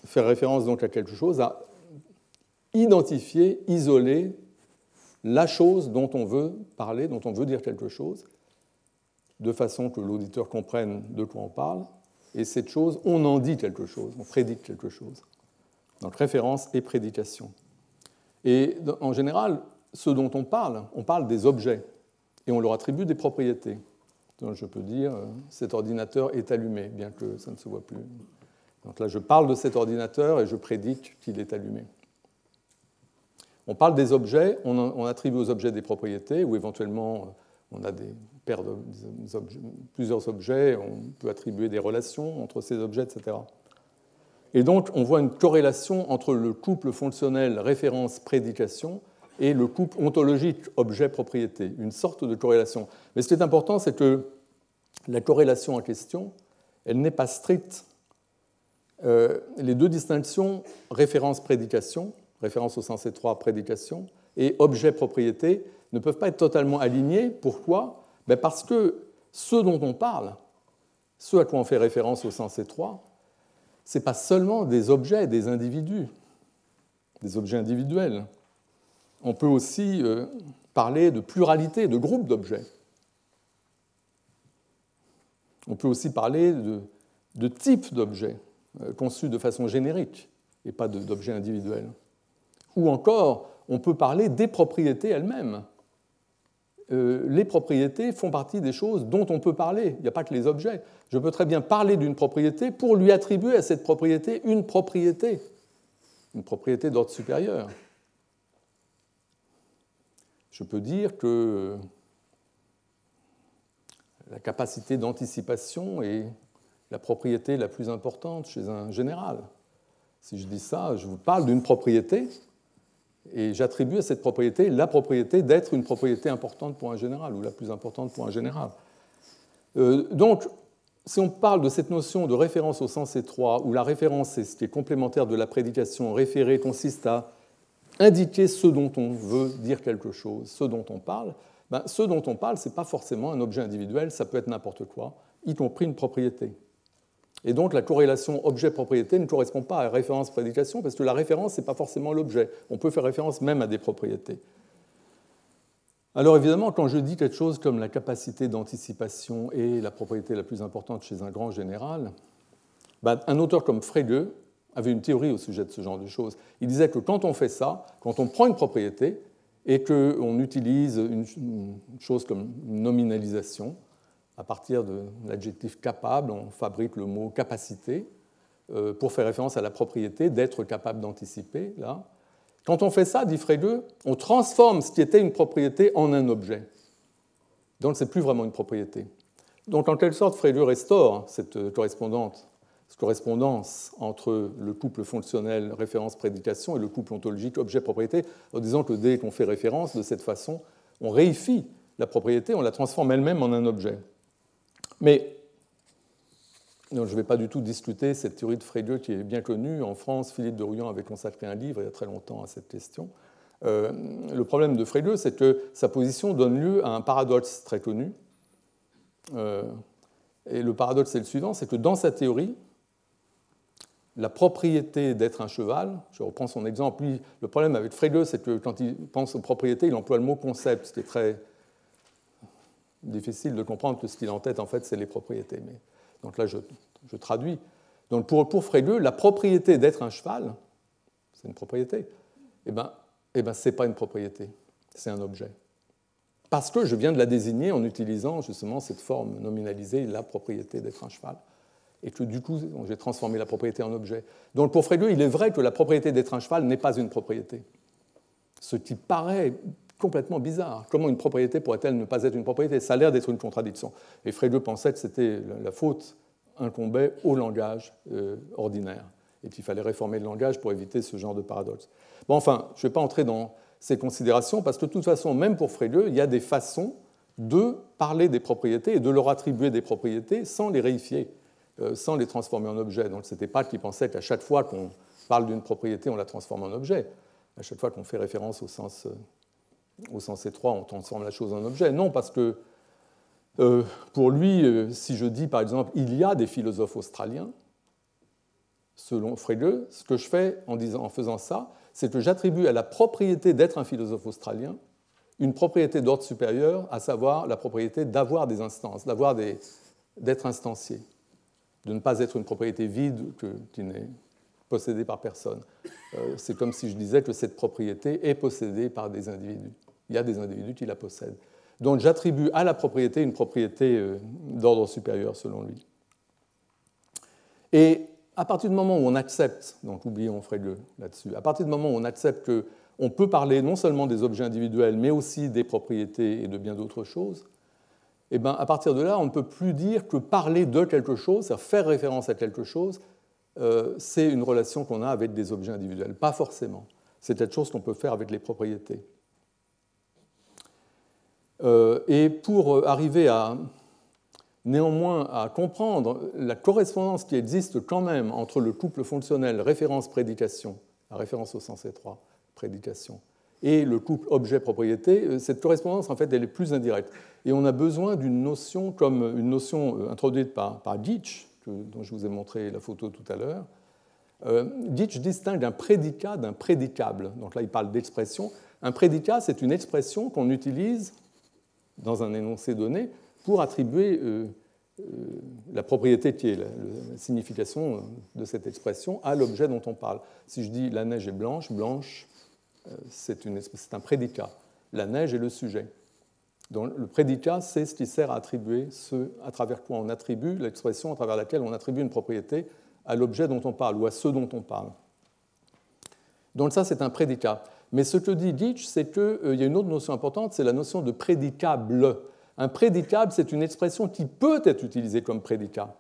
faire référence donc à quelque chose, à identifier, isoler la chose dont on veut parler, dont on veut dire quelque chose, de façon que l'auditeur comprenne de quoi on parle. Et cette chose, on en dit quelque chose, on prédite quelque chose. Donc référence et prédication. Et en général, ce dont on parle des objets, et on leur attribue des propriétés. Donc je peux dire, cet ordinateur est allumé, bien que ça ne se voit plus. Donc là, je parle de cet ordinateur et je prédite qu'il est allumé. On parle des objets, on attribue aux objets des propriétés, ou éventuellement, on a plusieurs objets, on peut attribuer des relations entre ces objets, etc. Et donc, on voit une corrélation entre le couple fonctionnel référence-prédication et le couple ontologique objet-propriété, une sorte de corrélation. Mais ce qui est important, c'est que la corrélation en question, elle n'est pas stricte. Les deux distinctions, référence-prédication, référence au sens étroit, prédication, et objet-propriété, ne peuvent pas être totalement alignés. Pourquoi ? Parce que ce dont on parle, ce à quoi on fait référence au sens étroit, ce n'est pas seulement des objets, des individus, des objets individuels. On peut aussi parler de pluralité, de groupes d'objets. On peut aussi parler de types d'objets conçus de façon générique et pas d'objets individuels. Ou encore, on peut parler des propriétés elles-mêmes. Les propriétés font partie des choses dont on peut parler. Il n'y a pas que les objets. Je peux très bien parler d'une propriété pour lui attribuer à cette propriété une propriété d'ordre supérieur. Je peux dire que la capacité d'anticipation est la propriété la plus importante chez un général. Si je dis ça, je vous parle d'une propriété et j'attribue à cette propriété la propriété d'être une propriété importante pour un général ou la plus importante pour un général. Donc, si on parle de cette notion de référence au sens étroit, où la référence, c'est ce qui est complémentaire de la prédication, référer consiste à indiquer ce dont on veut dire quelque chose, ce dont on parle, ce dont on parle, ce n'est pas forcément un objet individuel, ça peut être n'importe quoi, y compris une propriété. Et donc la corrélation objet-propriété ne correspond pas à la référence-prédication, parce que la référence, ce n'est pas forcément l'objet. On peut faire référence même à des propriétés. Alors évidemment, quand je dis quelque chose comme la capacité d'anticipation est la propriété la plus importante chez un grand général, un auteur comme Frege avait une théorie au sujet de ce genre de choses. Il disait que quand on fait ça, quand on prend une propriété et qu'on utilise une chose comme une nominalisation, à partir de l'adjectif capable, on fabrique le mot capacité pour faire référence à la propriété d'être capable d'anticiper. Là. Quand on fait ça, dit Frege, on transforme ce qui était une propriété en un objet. Donc ce n'est plus vraiment une propriété. Donc en quelque sorte, Frege restaure cette correspondance entre le couple fonctionnel référence-prédication et le couple ontologique objet-propriété, en disant que dès qu'on fait référence de cette façon, on réifie la propriété, on la transforme elle-même en un objet. Mais non, je ne vais pas du tout discuter cette théorie de Frege qui est bien connue. En France, Philippe de Rouillant avait consacré un livre il y a très longtemps à cette question. Le problème de Frege, c'est que sa position donne lieu à un paradoxe très connu. Et le paradoxe est le suivant, c'est que dans sa théorie, la propriété d'être un cheval, je reprends son exemple, lui, le problème avec Frege, c'est que quand il pense aux propriétés, il emploie le mot concept, ce qui est très difficile de comprendre que ce qu'il a en tête, en fait, c'est les propriétés. Mais, donc là, je traduis. Donc pour Frege, la propriété d'être un cheval, c'est une propriété. Eh ben, ce n'est pas une propriété, c'est un objet. Parce que je viens de la désigner en utilisant justement cette forme nominalisée, la propriété d'être un cheval. Et que du coup, j'ai transformé la propriété en objet. Donc pour Frege, il est vrai que la propriété d'être un cheval n'est pas une propriété. Ce qui paraît complètement bizarre. Comment une propriété pourrait-elle ne pas être une propriété ? Ça a l'air d'être une contradiction. Et Frege pensait que c'était la faute incombait au langage ordinaire et qu'il fallait réformer le langage pour éviter ce genre de paradoxe. Bon, enfin, je ne vais pas entrer dans ces considérations parce que de toute façon, même pour Frege, il y a des façons de parler des propriétés et de leur attribuer des propriétés sans les réifier, sans les transformer en objet. Donc ce n'était pas qu'il pensait qu'à chaque fois qu'on parle d'une propriété, on la transforme en objet. À chaque fois qu'on fait référence au sens étroit, on transforme la chose en objet. Non, parce que pour lui, si je dis par exemple « il y a des philosophes australiens », selon Frege, ce que je fais en faisant ça, c'est que j'attribue à la propriété d'être un philosophe australien une propriété d'ordre supérieur, à savoir la propriété d'avoir des instances, d'être instancié, de ne pas être une propriété vide qui n'est possédée par personne. C'est comme si je disais que cette propriété est possédée par des individus. Il y a des individus qui la possèdent. Donc j'attribue à la propriété une propriété d'ordre supérieur selon lui. Et à partir du moment où on accepte, donc oublions Frege là-dessus, à partir du moment où on accepte qu'on peut parler non seulement des objets individuels, mais aussi des propriétés et de bien d'autres choses, et bien à partir de là, on ne peut plus dire que parler de quelque chose, c'est-à-dire faire référence à quelque chose, c'est une relation qu'on a avec des objets individuels. Pas forcément. C'est quelque chose qu'on peut faire avec les propriétés. Et pour arriver néanmoins à comprendre la correspondance qui existe quand même entre le couple fonctionnel référence-prédication, la référence au sens étroit, prédication, et le couple objet-propriété, cette correspondance, en fait, elle est plus indirecte. Et on a besoin d'une notion comme une notion introduite par Ditch, dont je vous ai montré la photo tout à l'heure. Ditch distingue un prédicat d'un prédicable. Donc là, il parle d'expression. Un prédicat, c'est une expression qu'on utilise dans un énoncé donné pour attribuer la propriété qui est la signification de cette expression à l'objet dont on parle. Si je dis la neige est blanche, blanche, c'est un prédicat. La neige est le sujet. Donc, le prédicat, c'est ce qui sert à attribuer ce à travers quoi on attribue l'expression à travers laquelle on attribue une propriété à l'objet dont on parle ou à ce dont on parle. Donc ça, c'est un prédicat. Mais ce que dit Ditch, c'est qu'il y a une autre notion importante, c'est la notion de prédicable. Un prédicable, c'est une expression qui peut être utilisée comme prédicat.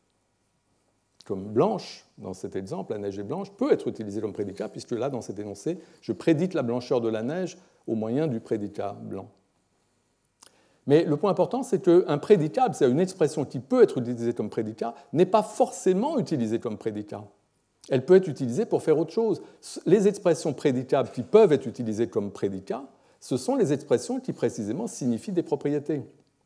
Comme blanche, dans cet exemple, la neige est blanche, peut être utilisée comme prédicat, puisque là, dans cet énoncé, je prédite la blancheur de la neige au moyen du prédicat blanc. Mais le point important, c'est qu'un prédicable, c'est une expression qui peut être utilisée comme prédicat, n'est pas forcément utilisée comme prédicat. Elle peut être utilisée pour faire autre chose. Les expressions prédicables qui peuvent être utilisées comme prédicat, ce sont les expressions qui précisément signifient des propriétés.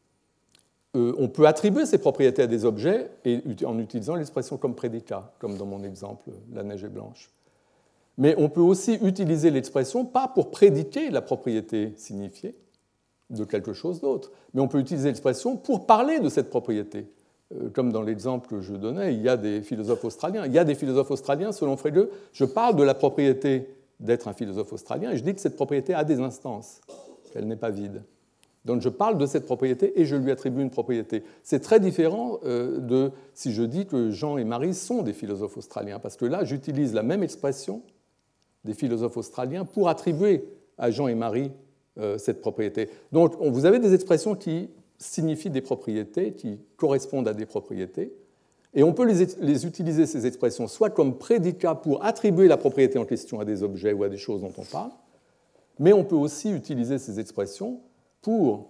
On peut attribuer ces propriétés à des objets en utilisant l'expression comme prédicat, comme dans mon exemple, la neige est blanche. Mais on peut aussi utiliser l'expression pas pour prédiquer la propriété signifiée de quelque chose d'autre, mais on peut utiliser l'expression pour parler de cette propriété. Comme dans l'exemple que je donnais, il y a des philosophes australiens. Il y a des philosophes australiens, selon Frege, je parle de la propriété d'être un philosophe australien et je dis que cette propriété a des instances, qu'elle n'est pas vide. Donc je parle de cette propriété et je lui attribue une propriété. C'est très différent de si je dis que Jean et Marie sont des philosophes australiens, parce que là, j'utilise la même expression des philosophes australiens pour attribuer à Jean et Marie cette propriété. Donc vous avez des expressions qui signifient des propriétés, qui correspondent à des propriétés, et on peut les utiliser, ces expressions, soit comme prédicat pour attribuer la propriété en question à des objets ou à des choses dont on parle, mais on peut aussi utiliser ces expressions pour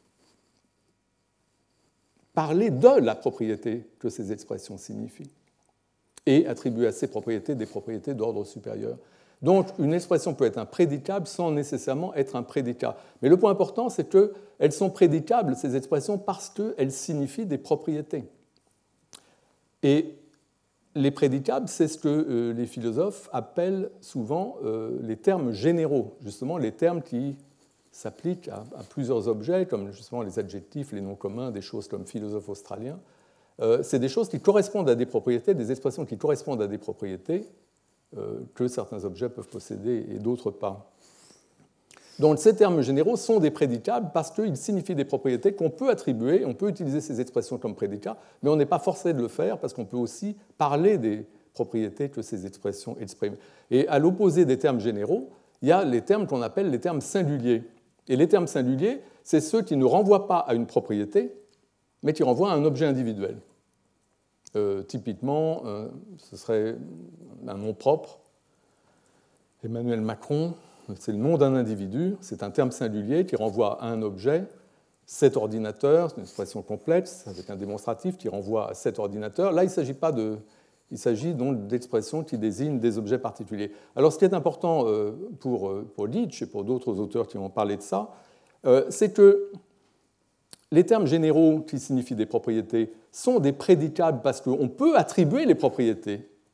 parler de la propriété que ces expressions signifient et attribuer à ces propriétés des propriétés d'ordre supérieur. Donc, une expression peut être un prédicable sans nécessairement être un prédicat. Mais le point important, c'est qu'elles sont prédicables, ces expressions, parce qu'elles signifient des propriétés. Et les prédicables, c'est ce que les philosophes appellent souvent les termes généraux, justement les termes qui s'appliquent à plusieurs objets, comme justement les adjectifs, les noms communs, des choses comme philosophe australien. C'est des choses qui correspondent à des propriétés, des expressions qui correspondent à des propriétés que certains objets peuvent posséder et d'autres pas. Donc ces termes généraux sont des prédicables parce qu'ils signifient des propriétés qu'on peut attribuer, on peut utiliser ces expressions comme prédicats, mais on n'est pas forcé de le faire parce qu'on peut aussi parler des propriétés que ces expressions expriment. Et à l'opposé des termes généraux, il y a les termes qu'on appelle les termes singuliers. Et les termes singuliers, c'est ceux qui ne renvoient pas à une propriété, mais qui renvoient à un objet individuel. Typiquement, ce serait un nom propre. Emmanuel Macron, c'est le nom d'un individu, c'est un terme singulier qui renvoie à un objet. Cet ordinateur, c'est une expression complexe avec un démonstratif qui renvoie à cet ordinateur. Là, il s'agit donc d'expressions qui désignent des objets particuliers. Alors, ce qui est important pour Ditch et pour d'autres auteurs qui ont parlé de ça, c'est que les termes généraux qui signifient des propriétés sont des prédicables parce qu'on peut attribuer les propriétés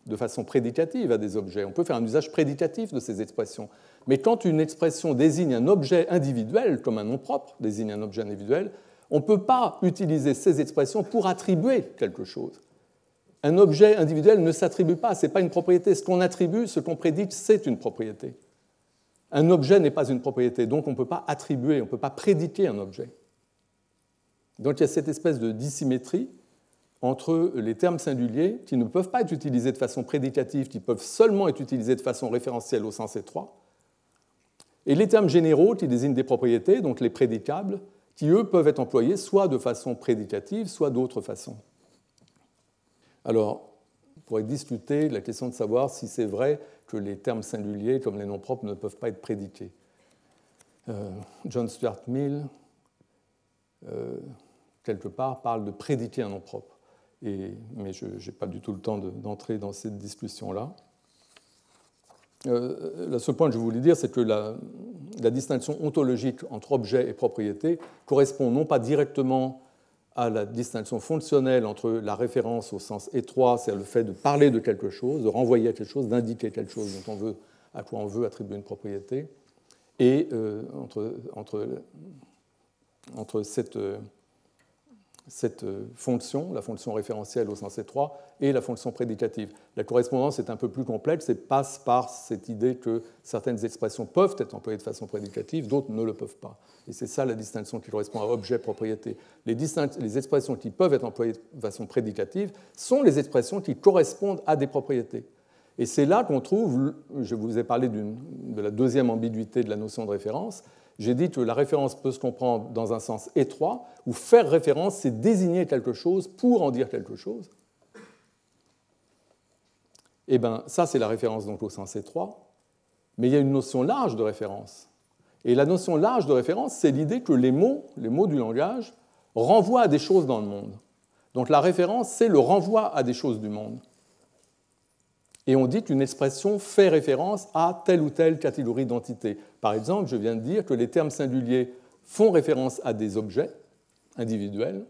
de façon prédicative à des objets. On peut faire un usage prédicatif de ces expressions. Mais quand une expression désigne un objet individuel, comme un nom propre désigne un objet individuel, on ne peut pas utiliser ces expressions pour attribuer quelque chose. Un objet individuel ne s'attribue pas, ce n'est pas une propriété. Ce qu'on attribue, ce qu'on prédit, c'est une propriété. Un objet n'est pas une propriété, donc on ne peut pas attribuer, on ne peut pas prédiquer un objet. Donc il y a cette espèce de dissymétrie entre les termes singuliers qui ne peuvent pas être utilisés de façon prédicative, qui peuvent seulement être utilisés de façon référentielle au sens étroit, et les termes généraux qui désignent des propriétés, donc les prédicables, qui eux peuvent être employés soit de façon prédicative, soit d'autres façons. Alors, on pourrait discuter la question de savoir si c'est vrai que les termes singuliers, comme les noms propres, ne peuvent pas être prédiqués. John Stuart Mill, quelque part, parle de prédiquer un nom propre. Mais je n'ai pas du tout le temps d'entrer dans cette discussion-là. Le seul point que je voulais dire, c'est que la distinction ontologique entre objet et propriété correspond non pas directement à la distinction fonctionnelle entre la référence au sens étroit, c'est-à-dire le fait de parler de quelque chose, de renvoyer à quelque chose, d'indiquer quelque chose à quoi on veut attribuer une propriété, et entre cette fonction, la fonction référentielle au sens étroit, et la fonction prédicative. La correspondance est un peu plus complexe et passe par cette idée que certaines expressions peuvent être employées de façon prédicative, d'autres ne le peuvent pas. Et c'est ça la distinction qui correspond à objet-propriété. Les expressions qui peuvent être employées de façon prédicative sont les expressions qui correspondent à des propriétés. Et c'est là qu'on trouve, je vous ai parlé de la deuxième ambiguïté de la notion de référence. J'ai dit que la référence peut se comprendre dans un sens étroit, où faire référence, c'est désigner quelque chose pour en dire quelque chose. Et bien, ça, c'est la référence donc au sens étroit. Mais il y a une notion large de référence. Et la notion large de référence, c'est l'idée que les mots du langage, renvoient à des choses dans le monde. Donc la référence, c'est le renvoi à des choses du monde. Et on dit qu'une expression fait référence à telle ou telle catégorie d'entités. Par exemple, je viens de dire que les termes singuliers font référence à des objets individuels.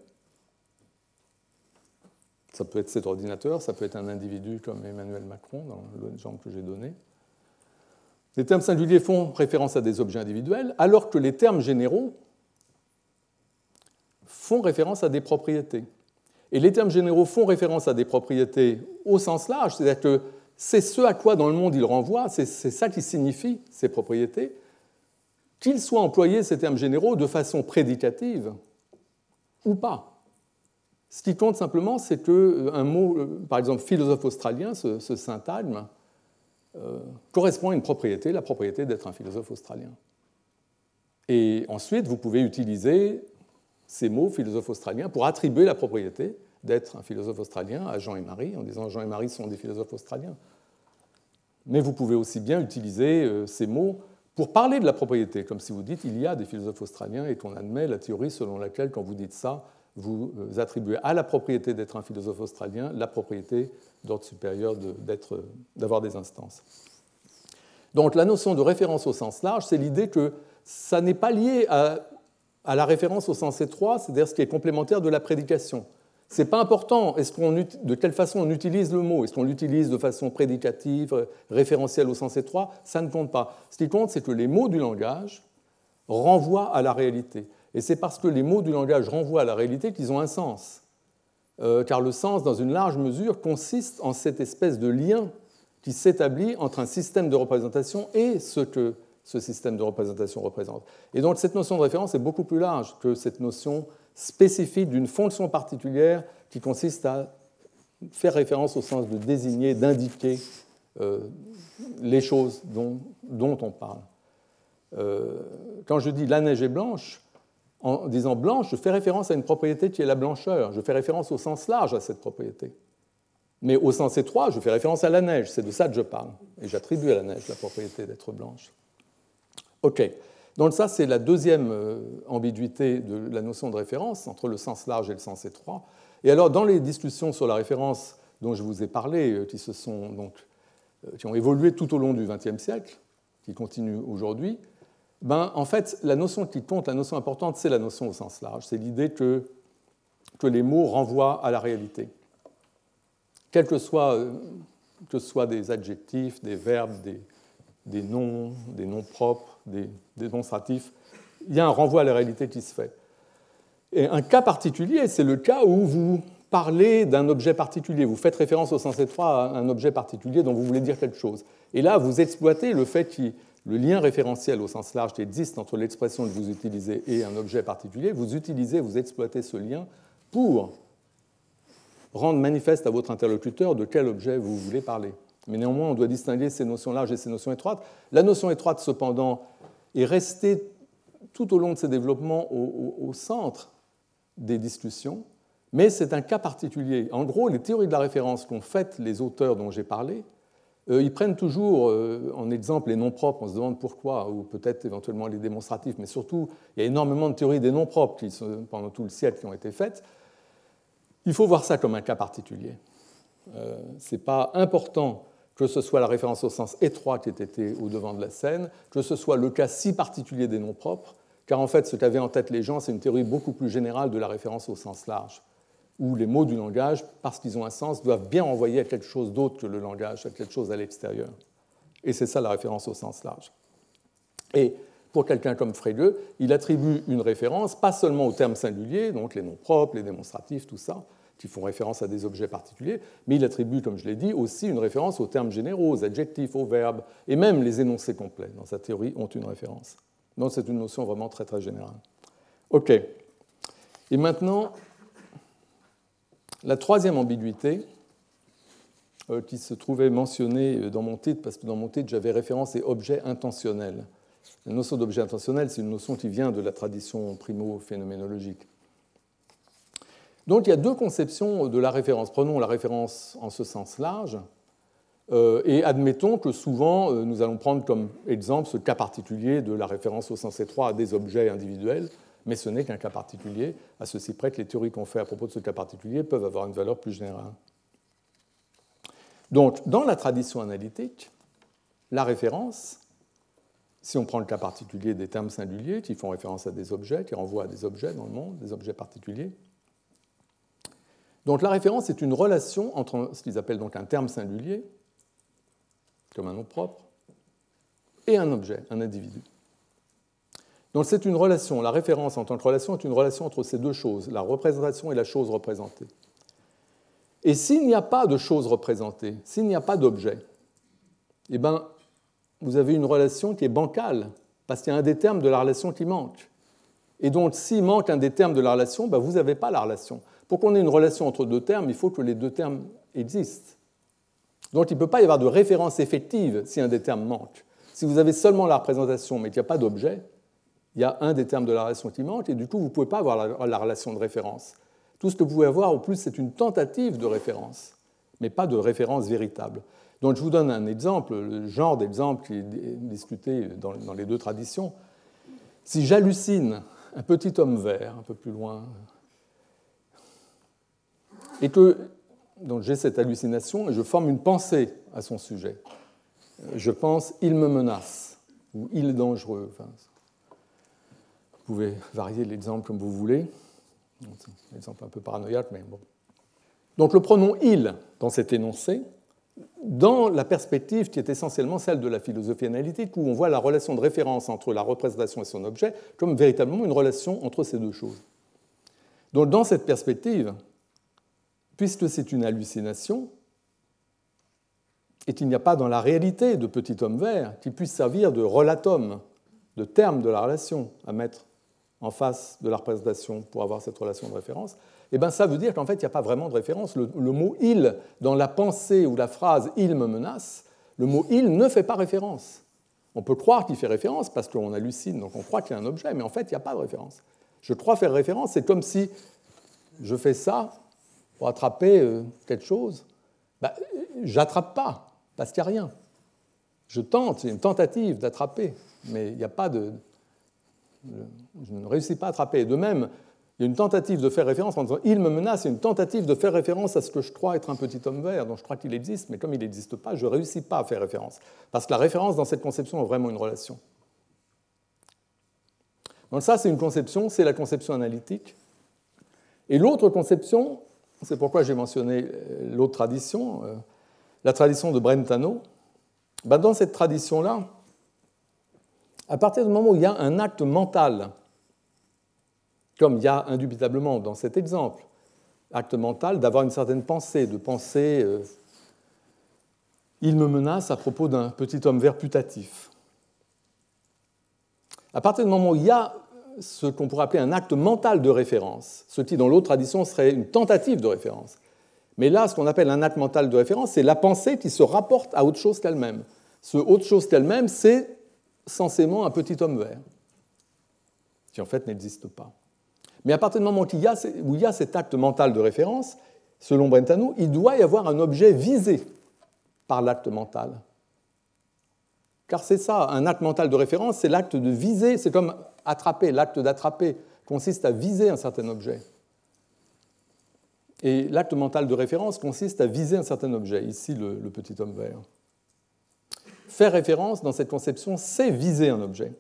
Ça peut être cet ordinateur, ça peut être un individu comme Emmanuel Macron, dans l'exemple que j'ai donné. Les termes singuliers font référence à des objets individuels, alors que les termes généraux font référence à des propriétés. Et les termes généraux font référence à des propriétés au sens large, c'est-à-dire que c'est ce à quoi dans le monde ils renvoient, c'est ça qui signifie ces propriétés, qu'ils soient employés, ces termes généraux, de façon prédicative ou pas. Ce qui compte simplement, c'est qu'un mot, par exemple philosophe australien, ce syntagme, correspond à une propriété, la propriété d'être un philosophe australien. Et ensuite, vous pouvez utiliser ces mots, philosophe australien, pour attribuer la propriété d'être un philosophe australien à Jean et Marie, en disant Jean et Marie sont des philosophes australiens. Mais vous pouvez aussi bien utiliser ces mots pour parler de la propriété, comme si vous dites il y a des philosophes australiens et qu'on admet la théorie selon laquelle, quand vous dites ça, vous attribuez à la propriété d'être un philosophe australien la propriété d'ordre supérieur d'avoir des instances. Donc la notion de référence au sens large, c'est l'idée que ça n'est pas lié à la référence au sens étroit, c'est-à-dire ce qui est complémentaire de la prédication. Ce n'est pas important de quelle façon on utilise le mot. Est-ce qu'on l'utilise de façon prédicative, référentielle au sens étroit? Ça ne compte pas. Ce qui compte, c'est que les mots du langage renvoient à la réalité. Et c'est parce que les mots du langage renvoient à la réalité qu'ils ont un sens. Car le sens, dans une large mesure, consiste en cette espèce de lien qui s'établit entre un système de représentation et ce que ce système de représentation représente. Et donc cette notion de référence est beaucoup plus large que cette notion spécifique d'une fonction particulière qui consiste à faire référence au sens de désigner, d'indiquer les choses dont on parle. Quand je dis la neige est blanche, en disant blanche, je fais référence à une propriété qui est la blancheur. Je fais référence au sens large à cette propriété. Mais au sens étroit, je fais référence à la neige. C'est de ça que je parle. Et j'attribue à la neige la propriété d'être blanche. OK. Donc ça, c'est la deuxième ambiguïté de la notion de référence entre le sens large et le sens étroit. Et alors, dans les discussions sur la référence dont je vous ai parlé, qui ont évolué tout au long du XXe siècle, qui continuent aujourd'hui, en fait, la notion qui compte, la notion importante, c'est la notion au sens large. C'est l'idée que les mots renvoient à la réalité. Quelle que soit que ce soit des adjectifs, des verbes, des noms propres, des démonstratifs, il y a un renvoi à la réalité qui se fait. Et un cas particulier, c'est le cas où vous parlez d'un objet particulier, vous faites référence au sens étroit à un objet particulier dont vous voulez dire quelque chose. Et là, vous exploitez le fait que le lien référentiel au sens large qui existe entre l'expression que vous utilisez et un objet particulier, vous exploitez ce lien pour rendre manifeste à votre interlocuteur de quel objet vous voulez parler. Mais néanmoins, on doit distinguer ces notions larges et ces notions étroites. La notion étroite, cependant, est restée tout au long de ses développements au centre des discussions, mais c'est un cas particulier. En gros, les théories de la référence qu'ont faites les auteurs dont j'ai parlé, ils prennent toujours en exemple les noms propres, on se demande pourquoi, ou peut-être éventuellement les démonstratifs, mais surtout, il y a énormément de théories des noms propres qui, pendant tout le siècle, qui ont été faites. Il faut voir ça comme un cas particulier. Ce n'est pas important que ce soit la référence au sens étroit qui ait été au devant de la scène, que ce soit le cas si particulier des noms propres, car en fait, ce qu'avaient en tête les gens, c'est une théorie beaucoup plus générale de la référence au sens large, où les mots du langage, parce qu'ils ont un sens, doivent bien renvoyer à quelque chose d'autre que le langage, à quelque chose à l'extérieur. Et c'est ça la référence au sens large. Et pour quelqu'un comme Frege, il attribue une référence pas seulement aux termes singuliers, donc les noms propres, les démonstratifs, tout ça, qui font référence à des objets particuliers, mais il attribue, comme je l'ai dit, aussi une référence aux termes généraux, aux adjectifs, aux verbes, et même les énoncés complets, dans sa théorie, ont une référence. Donc c'est une notion vraiment très très générale. OK. Et maintenant, la troisième ambiguïté, qui se trouvait mentionnée dans mon titre, parce que dans mon titre, j'avais référence à objet intentionnel. La notion d'objet intentionnel, c'est une notion qui vient de la tradition primo-phénoménologique. Donc il y a deux conceptions de la référence. Prenons la référence en ce sens large, et admettons que souvent, nous allons prendre comme exemple ce cas particulier de la référence au sens étroit à des objets individuels, mais ce n'est qu'un cas particulier, à ceci près que les théories qu'on fait à propos de ce cas particulier peuvent avoir une valeur plus générale. Donc, dans la tradition analytique, la référence, si on prend le cas particulier des termes singuliers qui font référence à des objets, qui renvoient à des objets dans le monde, des objets particuliers, donc la référence est une relation entre ce qu'ils appellent donc un terme singulier, comme un nom propre, et un objet, un individu. Donc c'est une relation, la référence en tant que relation est une relation entre ces deux choses, la représentation et la chose représentée. Et s'il n'y a pas de chose représentée, s'il n'y a pas d'objet, eh bien, vous avez une relation qui est bancale, parce qu'il y a un des termes de la relation qui manque. Et donc, s'il manque un des termes de la relation, ben, vous n'avez pas la relation. Pour qu'on ait une relation entre deux termes, il faut que les deux termes existent. Donc, il ne peut pas y avoir de référence effective si un des termes manque. Si vous avez seulement la représentation, mais qu'il n'y a pas d'objet, il y a un des termes de la relation qui manque, et du coup, vous ne pouvez pas avoir la relation de référence. Tout ce que vous pouvez avoir, au plus, c'est une tentative de référence, mais pas de référence véritable. Donc, je vous donne un exemple, le genre d'exemple qui est discuté dans les deux traditions. Si j'hallucine un petit homme vert, un peu plus loin, et que donc j'ai cette hallucination et je forme une pensée à son sujet. Je pense « il me menace » ou « il est dangereux ». Enfin, vous pouvez varier l'exemple comme vous voulez. C'est un exemple un peu paranoïaque, mais bon. Donc le pronom « il » dans cet énoncé, dans la perspective qui est essentiellement celle de la philosophie analytique, où on voit la relation de référence entre la représentation et son objet comme véritablement une relation entre ces deux choses. Donc dans cette perspective, puisque c'est une hallucination, et qu'il n'y a pas dans la réalité de petit homme vert qui puisse servir de relatum, de terme de la relation à mettre en face de la représentation pour avoir cette relation de référence, eh bien ça veut dire qu'en fait, il n'y a pas vraiment de référence. Le mot « il » dans la pensée ou la phrase « il me menace », le mot « il » ne fait pas référence. On peut croire qu'il fait référence parce qu'on hallucine, donc on croit qu'il y a un objet, mais en fait, il n'y a pas de référence. Je crois faire référence, c'est comme si je fais ça pour attraper quelque chose. Ben, j'attrape pas, parce qu'il n'y a rien. Je tente, c'est une tentative d'attraper, mais il n'y a pas de... Je ne réussis pas à attraper. De même, il y a une tentative de faire référence en disant « il me menace », il y a une tentative de faire référence à ce que je crois être un petit homme vert, dont je crois qu'il existe, mais comme il n'existe pas, je ne réussis pas à faire référence. Parce que la référence dans cette conception est vraiment une relation. Donc ça, c'est une conception, c'est la conception analytique. Et l'autre conception, c'est pourquoi j'ai mentionné l'autre tradition, la tradition de Brentano, dans cette tradition-là, à partir du moment où il y a un acte mental, comme il y a indubitablement dans cet exemple, acte mental d'avoir une certaine pensée, de penser il me menace à propos d'un petit homme vert putatif. À partir du moment où il y a ce qu'on pourrait appeler un acte mental de référence, ce qui dans l'autre tradition serait une tentative de référence, mais là, ce qu'on appelle un acte mental de référence, c'est la pensée qui se rapporte à autre chose qu'elle-même. Ce autre chose qu'elle-même, c'est censément un petit homme vert, qui en fait n'existe pas. Mais à partir du moment où il y a cet acte mental de référence, selon Brentano, il doit y avoir un objet visé par l'acte mental. Car c'est ça, un acte mental de référence, c'est l'acte de viser, c'est comme attraper, l'acte d'attraper consiste à viser un certain objet. Et l'acte mental de référence consiste à viser un certain objet, ici le petit homme vert. Faire référence dans cette conception, c'est viser un objet.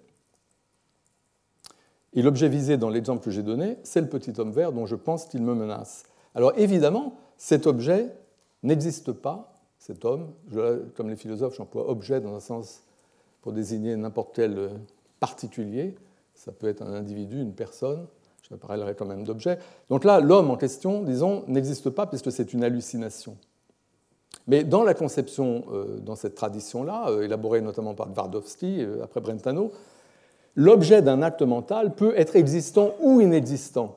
Et l'objet visé dans l'exemple que j'ai donné, c'est le petit homme vert dont je pense qu'il me menace. Alors évidemment, cet objet n'existe pas, cet homme, comme les philosophes, j'emploie objet dans un sens pour désigner n'importe quel particulier, ça peut être un individu, une personne, je parlerai quand même d'objet. Donc là, l'homme en question, disons, n'existe pas puisque c'est une hallucination. Mais dans la conception, dans cette tradition-là, élaborée notamment par Twardowski, après Brentano, l'objet d'un acte mental peut être existant ou inexistant.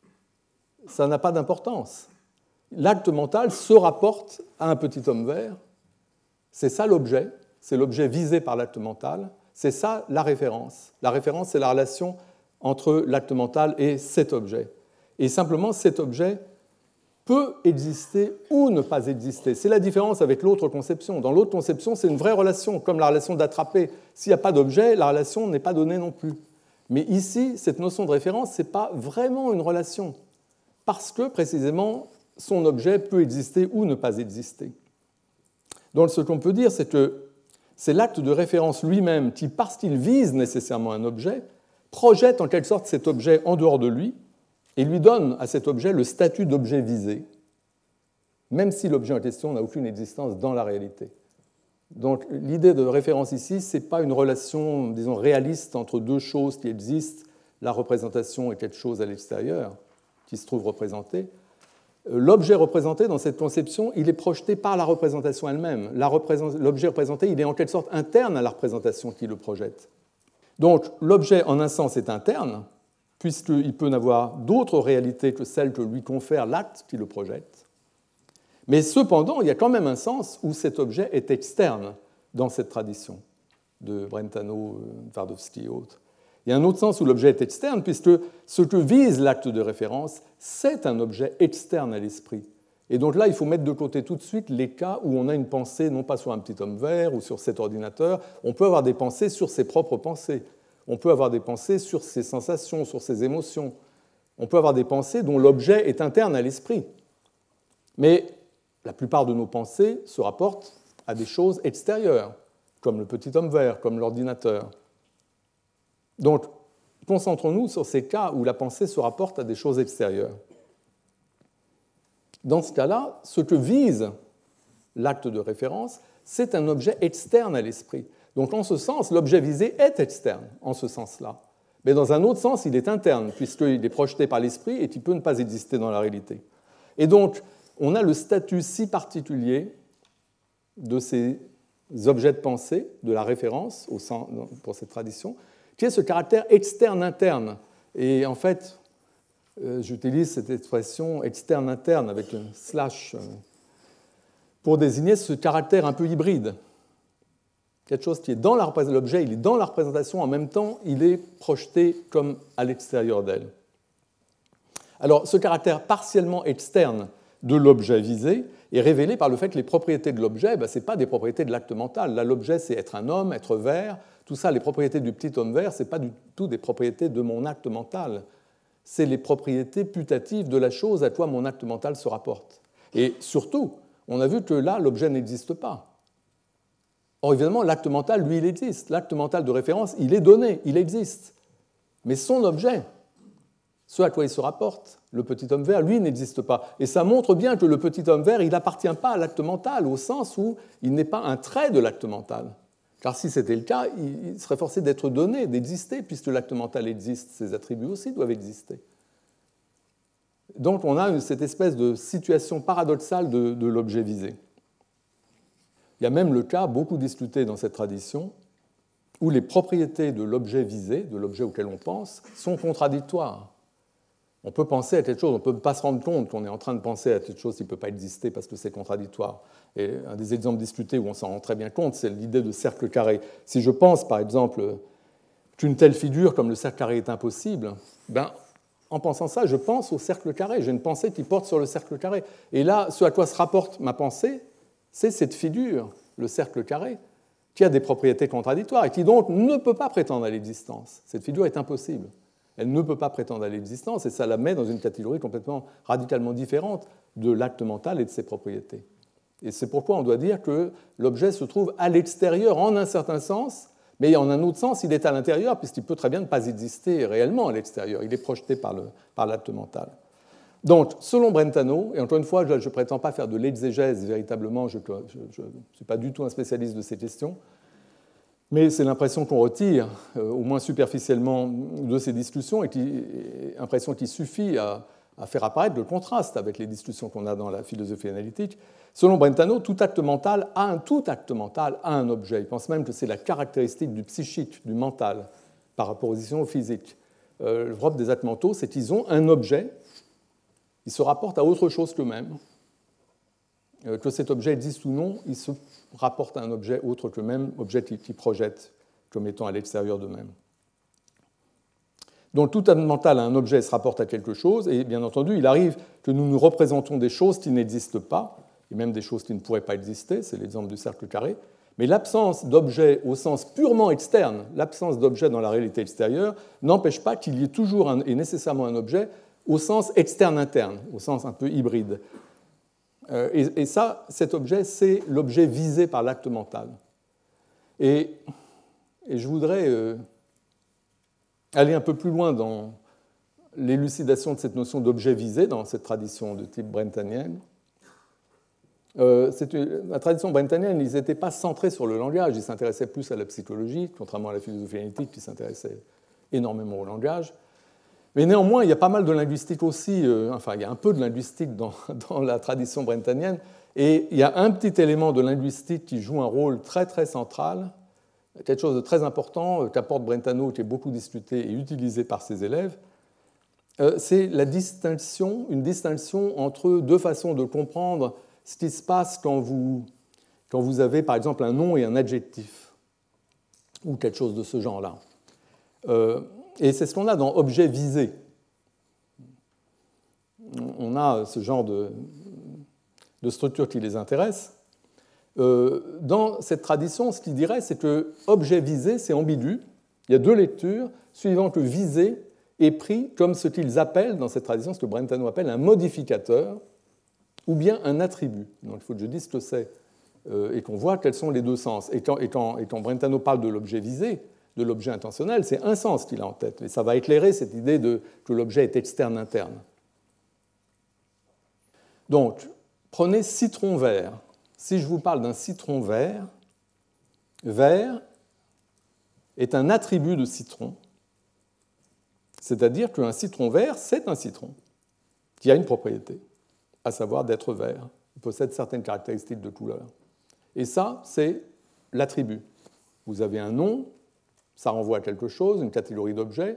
Ça n'a pas d'importance. L'acte mental se rapporte à un petit homme vert. C'est ça l'objet, c'est l'objet visé par l'acte mental. C'est ça la référence. La référence, c'est la relation entre l'acte mental et cet objet. Et simplement, cet objet peut exister ou ne pas exister. C'est la différence avec l'autre conception. Dans l'autre conception, c'est une vraie relation, comme la relation d'attraper. S'il n'y a pas d'objet, la relation n'est pas donnée non plus. Mais ici, cette notion de référence, ce n'est pas vraiment une relation, parce que, précisément, son objet peut exister ou ne pas exister. Donc, ce qu'on peut dire, c'est que c'est l'acte de référence lui-même qui, parce qu'il vise nécessairement un objet, projette en quelque sorte cet objet en dehors de lui et lui donne à cet objet le statut d'objet visé, même si l'objet en question n'a aucune existence dans la réalité. Donc l'idée de référence ici, ce n'est pas une relation, disons, réaliste entre deux choses qui existent, la représentation et quelque chose à l'extérieur qui se trouve représenté. L'objet représenté dans cette conception, il est projeté par la représentation elle-même. L'objet représenté, il est en quelque sorte interne à la représentation qui le projette. Donc l'objet, en un sens, est interne, puisqu'il peut n'avoir d'autre réalité que celle que lui confère l'acte qui le projette. Mais cependant, il y a quand même un sens où cet objet est externe dans cette tradition de Brentano, Twardowski et autres. Il y a un autre sens où l'objet est externe, puisque ce que vise l'acte de référence, c'est un objet externe à l'esprit. Et donc là, il faut mettre de côté tout de suite les cas où on a une pensée, non pas sur un petit homme vert ou sur cet ordinateur, on peut avoir des pensées sur ses propres pensées, on peut avoir des pensées sur ses sensations, sur ses émotions, on peut avoir des pensées dont l'objet est interne à l'esprit. Mais la plupart de nos pensées se rapportent à des choses extérieures, comme le petit homme vert, comme l'ordinateur. Donc, concentrons-nous sur ces cas où la pensée se rapporte à des choses extérieures. Dans ce cas-là, ce que vise l'acte de référence, c'est un objet externe à l'esprit. Donc, en ce sens, l'objet visé est externe, en ce sens-là. Mais dans un autre sens, il est interne, puisqu'il est projeté par l'esprit et qu'il peut ne pas exister dans la réalité. Et donc, on a le statut si particulier de ces objets de pensée, de la référence pour cette tradition, qui est ce caractère externe-interne. Et en fait, j'utilise cette expression externe-interne avec un slash pour désigner ce caractère un peu hybride. Quelque chose qui est dans l'objet, il est dans la représentation, en même temps, il est projeté comme à l'extérieur d'elle. Alors, ce caractère partiellement externe de l'objet visé est révélé par le fait que les propriétés de l'objet, ce n'est pas des propriétés de l'acte mental. Là, l'objet, c'est être un homme, être vert. Tout ça, les propriétés du petit homme vert, ce n'est pas du tout des propriétés de mon acte mental. C'est les propriétés putatives de la chose à quoi mon acte mental se rapporte. Et surtout, on a vu que là, l'objet n'existe pas. Or, évidemment, l'acte mental, lui, il existe. L'acte mental de référence, il est donné, il existe. Mais son objet, ce à quoi il se rapporte, le petit homme vert, lui, n'existe pas. Et ça montre bien que le petit homme vert, il n'appartient pas à l'acte mental, au sens où il n'est pas un trait de l'acte mental. Car si c'était le cas, il serait forcé d'être donné, d'exister, puisque l'acte mental existe, ses attributs aussi doivent exister. Donc on a cette espèce de situation paradoxale de l'objet visé. Il y a même le cas, beaucoup discuté dans cette tradition, où les propriétés de l'objet visé, de l'objet auquel on pense, sont contradictoires. On peut penser à quelque chose, on ne peut pas se rendre compte qu'on est en train de penser à quelque chose qui ne peut pas exister parce que c'est contradictoire. Et un des exemples discutés où on s'en rend très bien compte, c'est l'idée de cercle carré. Si je pense, par exemple, qu'une telle figure comme le cercle carré est impossible, en pensant ça, je pense au cercle carré. J'ai une pensée qui porte sur le cercle carré. Et là, ce à quoi se rapporte ma pensée, c'est cette figure, le cercle carré, qui a des propriétés contradictoires et qui donc ne peut pas prétendre à l'existence. Cette figure est impossible. Elle ne peut pas prétendre à l'existence et ça la met dans une catégorie complètement radicalement différente de l'acte mental et de ses propriétés. Et c'est pourquoi on doit dire que l'objet se trouve à l'extérieur en un certain sens, mais en un autre sens, il est à l'intérieur puisqu'il peut très bien ne pas exister réellement à l'extérieur. Il est projeté par l'acte mental. Donc, selon Brentano, et encore une fois, je ne prétends pas faire de l'exégèse véritablement, je ne suis pas du tout un spécialiste de ces questions, mais c'est l'impression qu'on retire, au moins superficiellement, de ces discussions, et impression qui suffit à faire apparaître le contraste avec les discussions qu'on a dans la philosophie analytique. Selon Brentano, tout acte mental a un objet. Il pense même que c'est la caractéristique du psychique, du mental, par opposition au physique. Le propre des actes mentaux, c'est qu'ils ont un objet, ils se rapportent à autre chose qu'eux-mêmes. Que cet objet existe ou non, il se rapporte à un objet autre qu'eux-mêmes, objet qui projette comme étant à l'extérieur d'eux-mêmes. Donc tout acte mental a un objet se rapporte à quelque chose, et bien entendu, il arrive que nous nous représentons des choses qui n'existent pas, et même des choses qui ne pourraient pas exister, c'est l'exemple du cercle carré, mais l'absence d'objet au sens purement externe, l'absence d'objet dans la réalité extérieure, n'empêche pas qu'il y ait toujours et nécessairement un objet au sens externe-interne, au sens un peu hybride. Et ça, cet objet, c'est l'objet visé par l'acte mental. Et je voudrais aller un peu plus loin dans l'élucidation de cette notion d'objet visé dans cette tradition de type brentanienne. La tradition brentanienne, ils n'étaient pas centrés sur le langage, ils s'intéressaient plus à la psychologie, contrairement à la philosophie analytique qui s'intéressait énormément au langage. Mais néanmoins, il y a pas mal de linguistique aussi, il y a un peu de linguistique dans la tradition brentanienne, et il y a un petit élément de linguistique qui joue un rôle très très central, quelque chose de très important qu'apporte Brentano, qui est beaucoup discuté et utilisé par ses élèves, c'est une distinction entre deux façons de comprendre ce qui se passe quand vous avez par exemple un nom et un adjectif, ou quelque chose de ce genre-là. Et c'est ce qu'on a dans objet visé. On a ce genre de structure qui les intéresse. Dans cette tradition, ce qu'il dirait, c'est que objet visé, c'est ambigu. Il y a deux lectures, suivant que visé est pris comme ce qu'ils appellent, dans cette tradition, ce que Brentano appelle un modificateur ou bien un attribut. Donc il faut que je dise ce que c'est et qu'on voit quels sont les deux sens. Et quand Brentano parle de l'objet visé, de l'objet intentionnel, c'est un sens qu'il a en tête. Et ça va éclairer cette idée que l'objet est externe-interne. Donc, prenez citron vert. Si je vous parle d'un citron vert, vert est un attribut de citron, c'est-à-dire qu'un citron vert, c'est un citron qui a une propriété, à savoir d'être vert. Il possède certaines caractéristiques de couleur. Et ça, c'est l'attribut. Vous avez un nom, ça renvoie à quelque chose, une catégorie d'objets,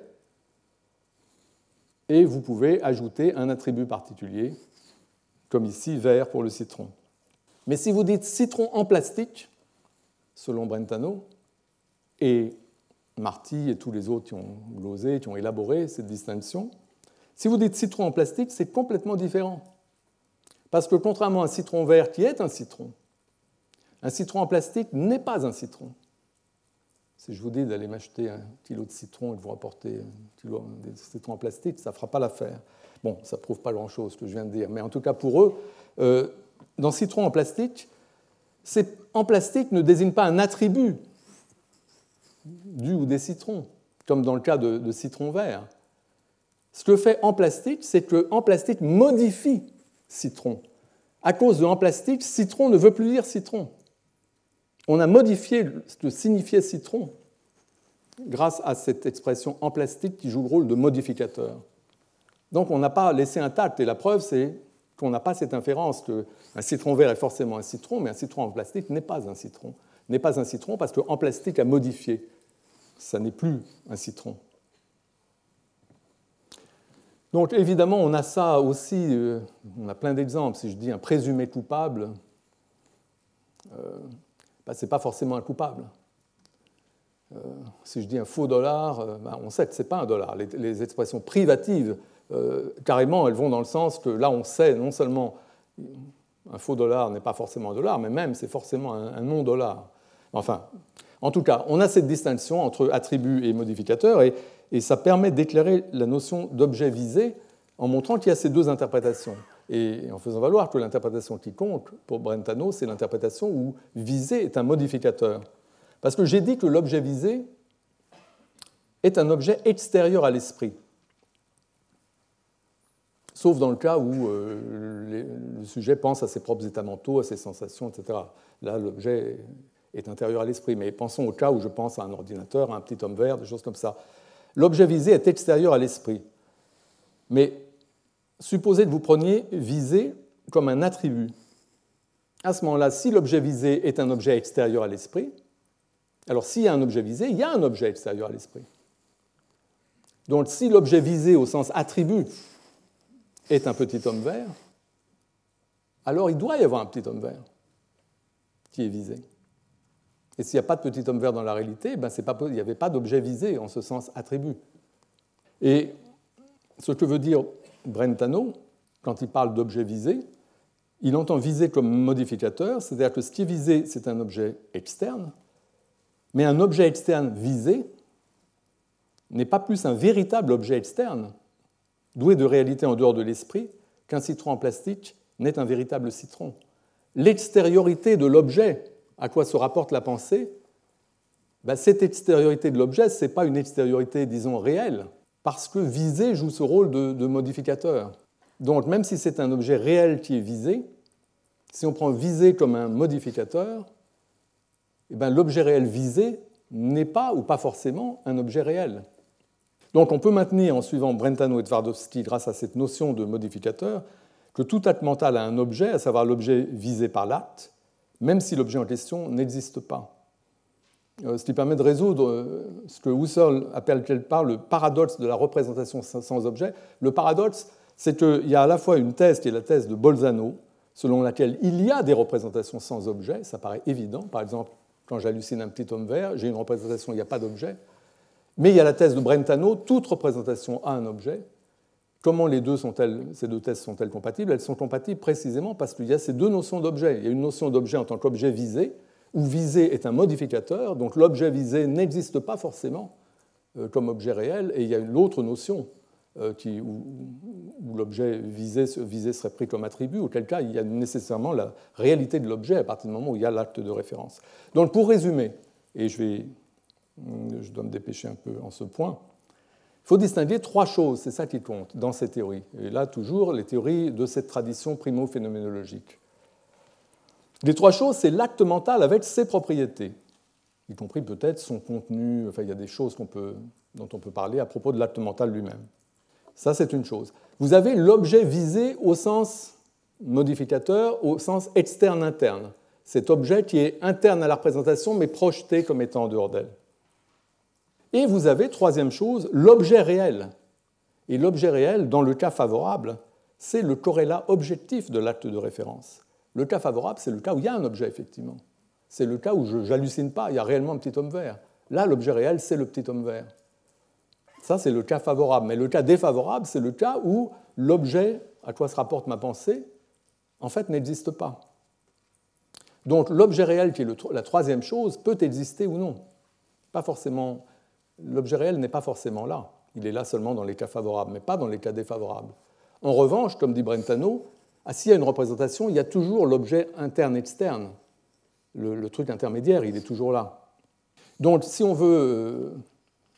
et vous pouvez ajouter un attribut particulier, comme ici, vert pour le citron. Mais si vous dites citron en plastique, selon Brentano, et Marty et tous les autres qui ont glosé, qui ont élaboré cette distinction, si vous dites citron en plastique, c'est complètement différent. Parce que contrairement à un citron vert qui est un citron en plastique n'est pas un citron. Si je vous dis d'aller m'acheter un kilo de citron et de vous rapporter un kilo de citron en plastique, ça ne fera pas l'affaire. Bon, ça ne prouve pas grand-chose ce que je viens de dire, mais en tout cas pour eux, dans citron en plastique ne désigne pas un attribut du ou des citrons, comme dans le cas de citron vert. Ce que fait emplastique, c'est que emplastique modifie citron. À cause de emplastique, citron ne veut plus dire citron. On a modifié ce que signifiait citron grâce à cette expression emplastique qui joue le rôle de modificateur. Donc on n'a pas laissé intact, et la preuve c'est qu'on n'a pas cette inférence qu'un citron vert est forcément un citron, mais un citron en plastique n'est pas un citron. N'est pas un citron parce qu'en plastique a modifié. Ça n'est plus un citron. Donc évidemment, on a ça aussi, on a plein d'exemples. Si je dis un présumé coupable, ce n'est pas forcément un coupable. Si je dis un faux dollar, on sait que ce n'est pas un dollar. Les expressions privatives, carrément, elles vont dans le sens que là, on sait non seulement un faux dollar n'est pas forcément un dollar, mais même c'est forcément un non-dollar. Enfin, en tout cas, on a cette distinction entre attribut et modificateur, et ça permet d'éclairer la notion d'objet visé en montrant qu'il y a ces deux interprétations. Et en faisant valoir que l'interprétation qui compte pour Brentano, c'est l'interprétation où visé est un modificateur. Parce que j'ai dit que l'objet visé est un objet extérieur à l'esprit, sauf dans le cas où le sujet pense à ses propres états mentaux, à ses sensations, etc. Là, l'objet est intérieur à l'esprit. Mais pensons au cas où je pense à un ordinateur, à un petit homme vert, des choses comme ça. L'objet visé est extérieur à l'esprit. Mais supposez que vous preniez visé comme un attribut. À ce moment-là, si l'objet visé est un objet extérieur à l'esprit, alors s'il y a un objet visé, il y a un objet extérieur à l'esprit. Donc si l'objet visé au sens attribut est un petit homme vert, alors il doit y avoir un petit homme vert qui est visé. Et s'il n'y a pas de petit homme vert dans la réalité, il n'y avait pas d'objet visé en ce sens attribut. Et ce que veut dire Brentano, quand il parle d'objet visé, il entend visé comme modificateur, c'est-à-dire que ce qui est visé, c'est un objet externe, mais un objet externe visé n'est pas plus un véritable objet externe, doué de réalité en dehors de l'esprit, qu'un citron en plastique n'est un véritable citron. L'extériorité de l'objet, à quoi se rapporte la pensée, cette extériorité de l'objet, ce n'est pas une extériorité, disons, réelle, parce que visé joue ce rôle de modificateur. Donc, même si c'est un objet réel qui est visé, si on prend visé comme un modificateur, l'objet réel visé n'est pas, ou pas forcément, un objet réel. Donc on peut maintenir, en suivant Brentano et Twardowski, grâce à cette notion de modificateur, que tout acte mental a un objet, à savoir l'objet visé par l'acte, même si l'objet en question n'existe pas. Ce qui permet de résoudre ce que Husserl appelle quelque part le paradoxe de la représentation sans objet. Le paradoxe, c'est qu'il y a à la fois une thèse qui est la thèse de Bolzano, selon laquelle il y a des représentations sans objet, ça paraît évident. Par exemple, quand j'hallucine un petit homme vert, j'ai une représentation, il n'y a pas d'objet. Mais il y a la thèse de Brentano, toute représentation a un objet. Comment ces deux thèses sont-elles compatibles? Elles sont compatibles précisément parce qu'il y a ces deux notions d'objet. Il y a une notion d'objet en tant qu'objet visé, où visé est un modificateur, donc l'objet visé n'existe pas forcément comme objet réel, et il y a l'autre notion où l'objet visé serait pris comme attribut, auquel cas il y a nécessairement la réalité de l'objet à partir du moment où il y a l'acte de référence. Donc pour résumer, et je dois me dépêcher un peu en ce point, il faut distinguer trois choses, c'est ça qui compte dans ces théories. Et là, toujours, les théories de cette tradition primo-phénoménologique. Les trois choses, c'est l'acte mental avec ses propriétés, y compris peut-être son contenu, il y a des choses dont on peut parler à propos de l'acte mental lui-même. Ça, c'est une chose. Vous avez l'objet visé au sens modificateur, au sens externe-interne. Cet objet qui est interne à la représentation, mais projeté comme étant en dehors d'elle. Et vous avez, troisième chose, l'objet réel. Et l'objet réel, dans le cas favorable, c'est le corrélat objectif de l'acte de référence. Le cas favorable, c'est le cas où il y a un objet, effectivement. C'est le cas où je n'hallucine pas, il y a réellement un petit homme vert. Là, l'objet réel, c'est le petit homme vert. Ça, c'est le cas favorable. Mais le cas défavorable, c'est le cas où l'objet à quoi se rapporte ma pensée, en fait, n'existe pas. Donc, l'objet réel, qui est la troisième chose, peut exister ou non. Pas forcément. L'objet réel n'est pas forcément là. Il est là seulement dans les cas favorables, mais pas dans les cas défavorables. En revanche, comme dit Brentano, s'il y a une représentation, il y a toujours l'objet interne-externe. Le truc intermédiaire, il est toujours là. Donc, si on veut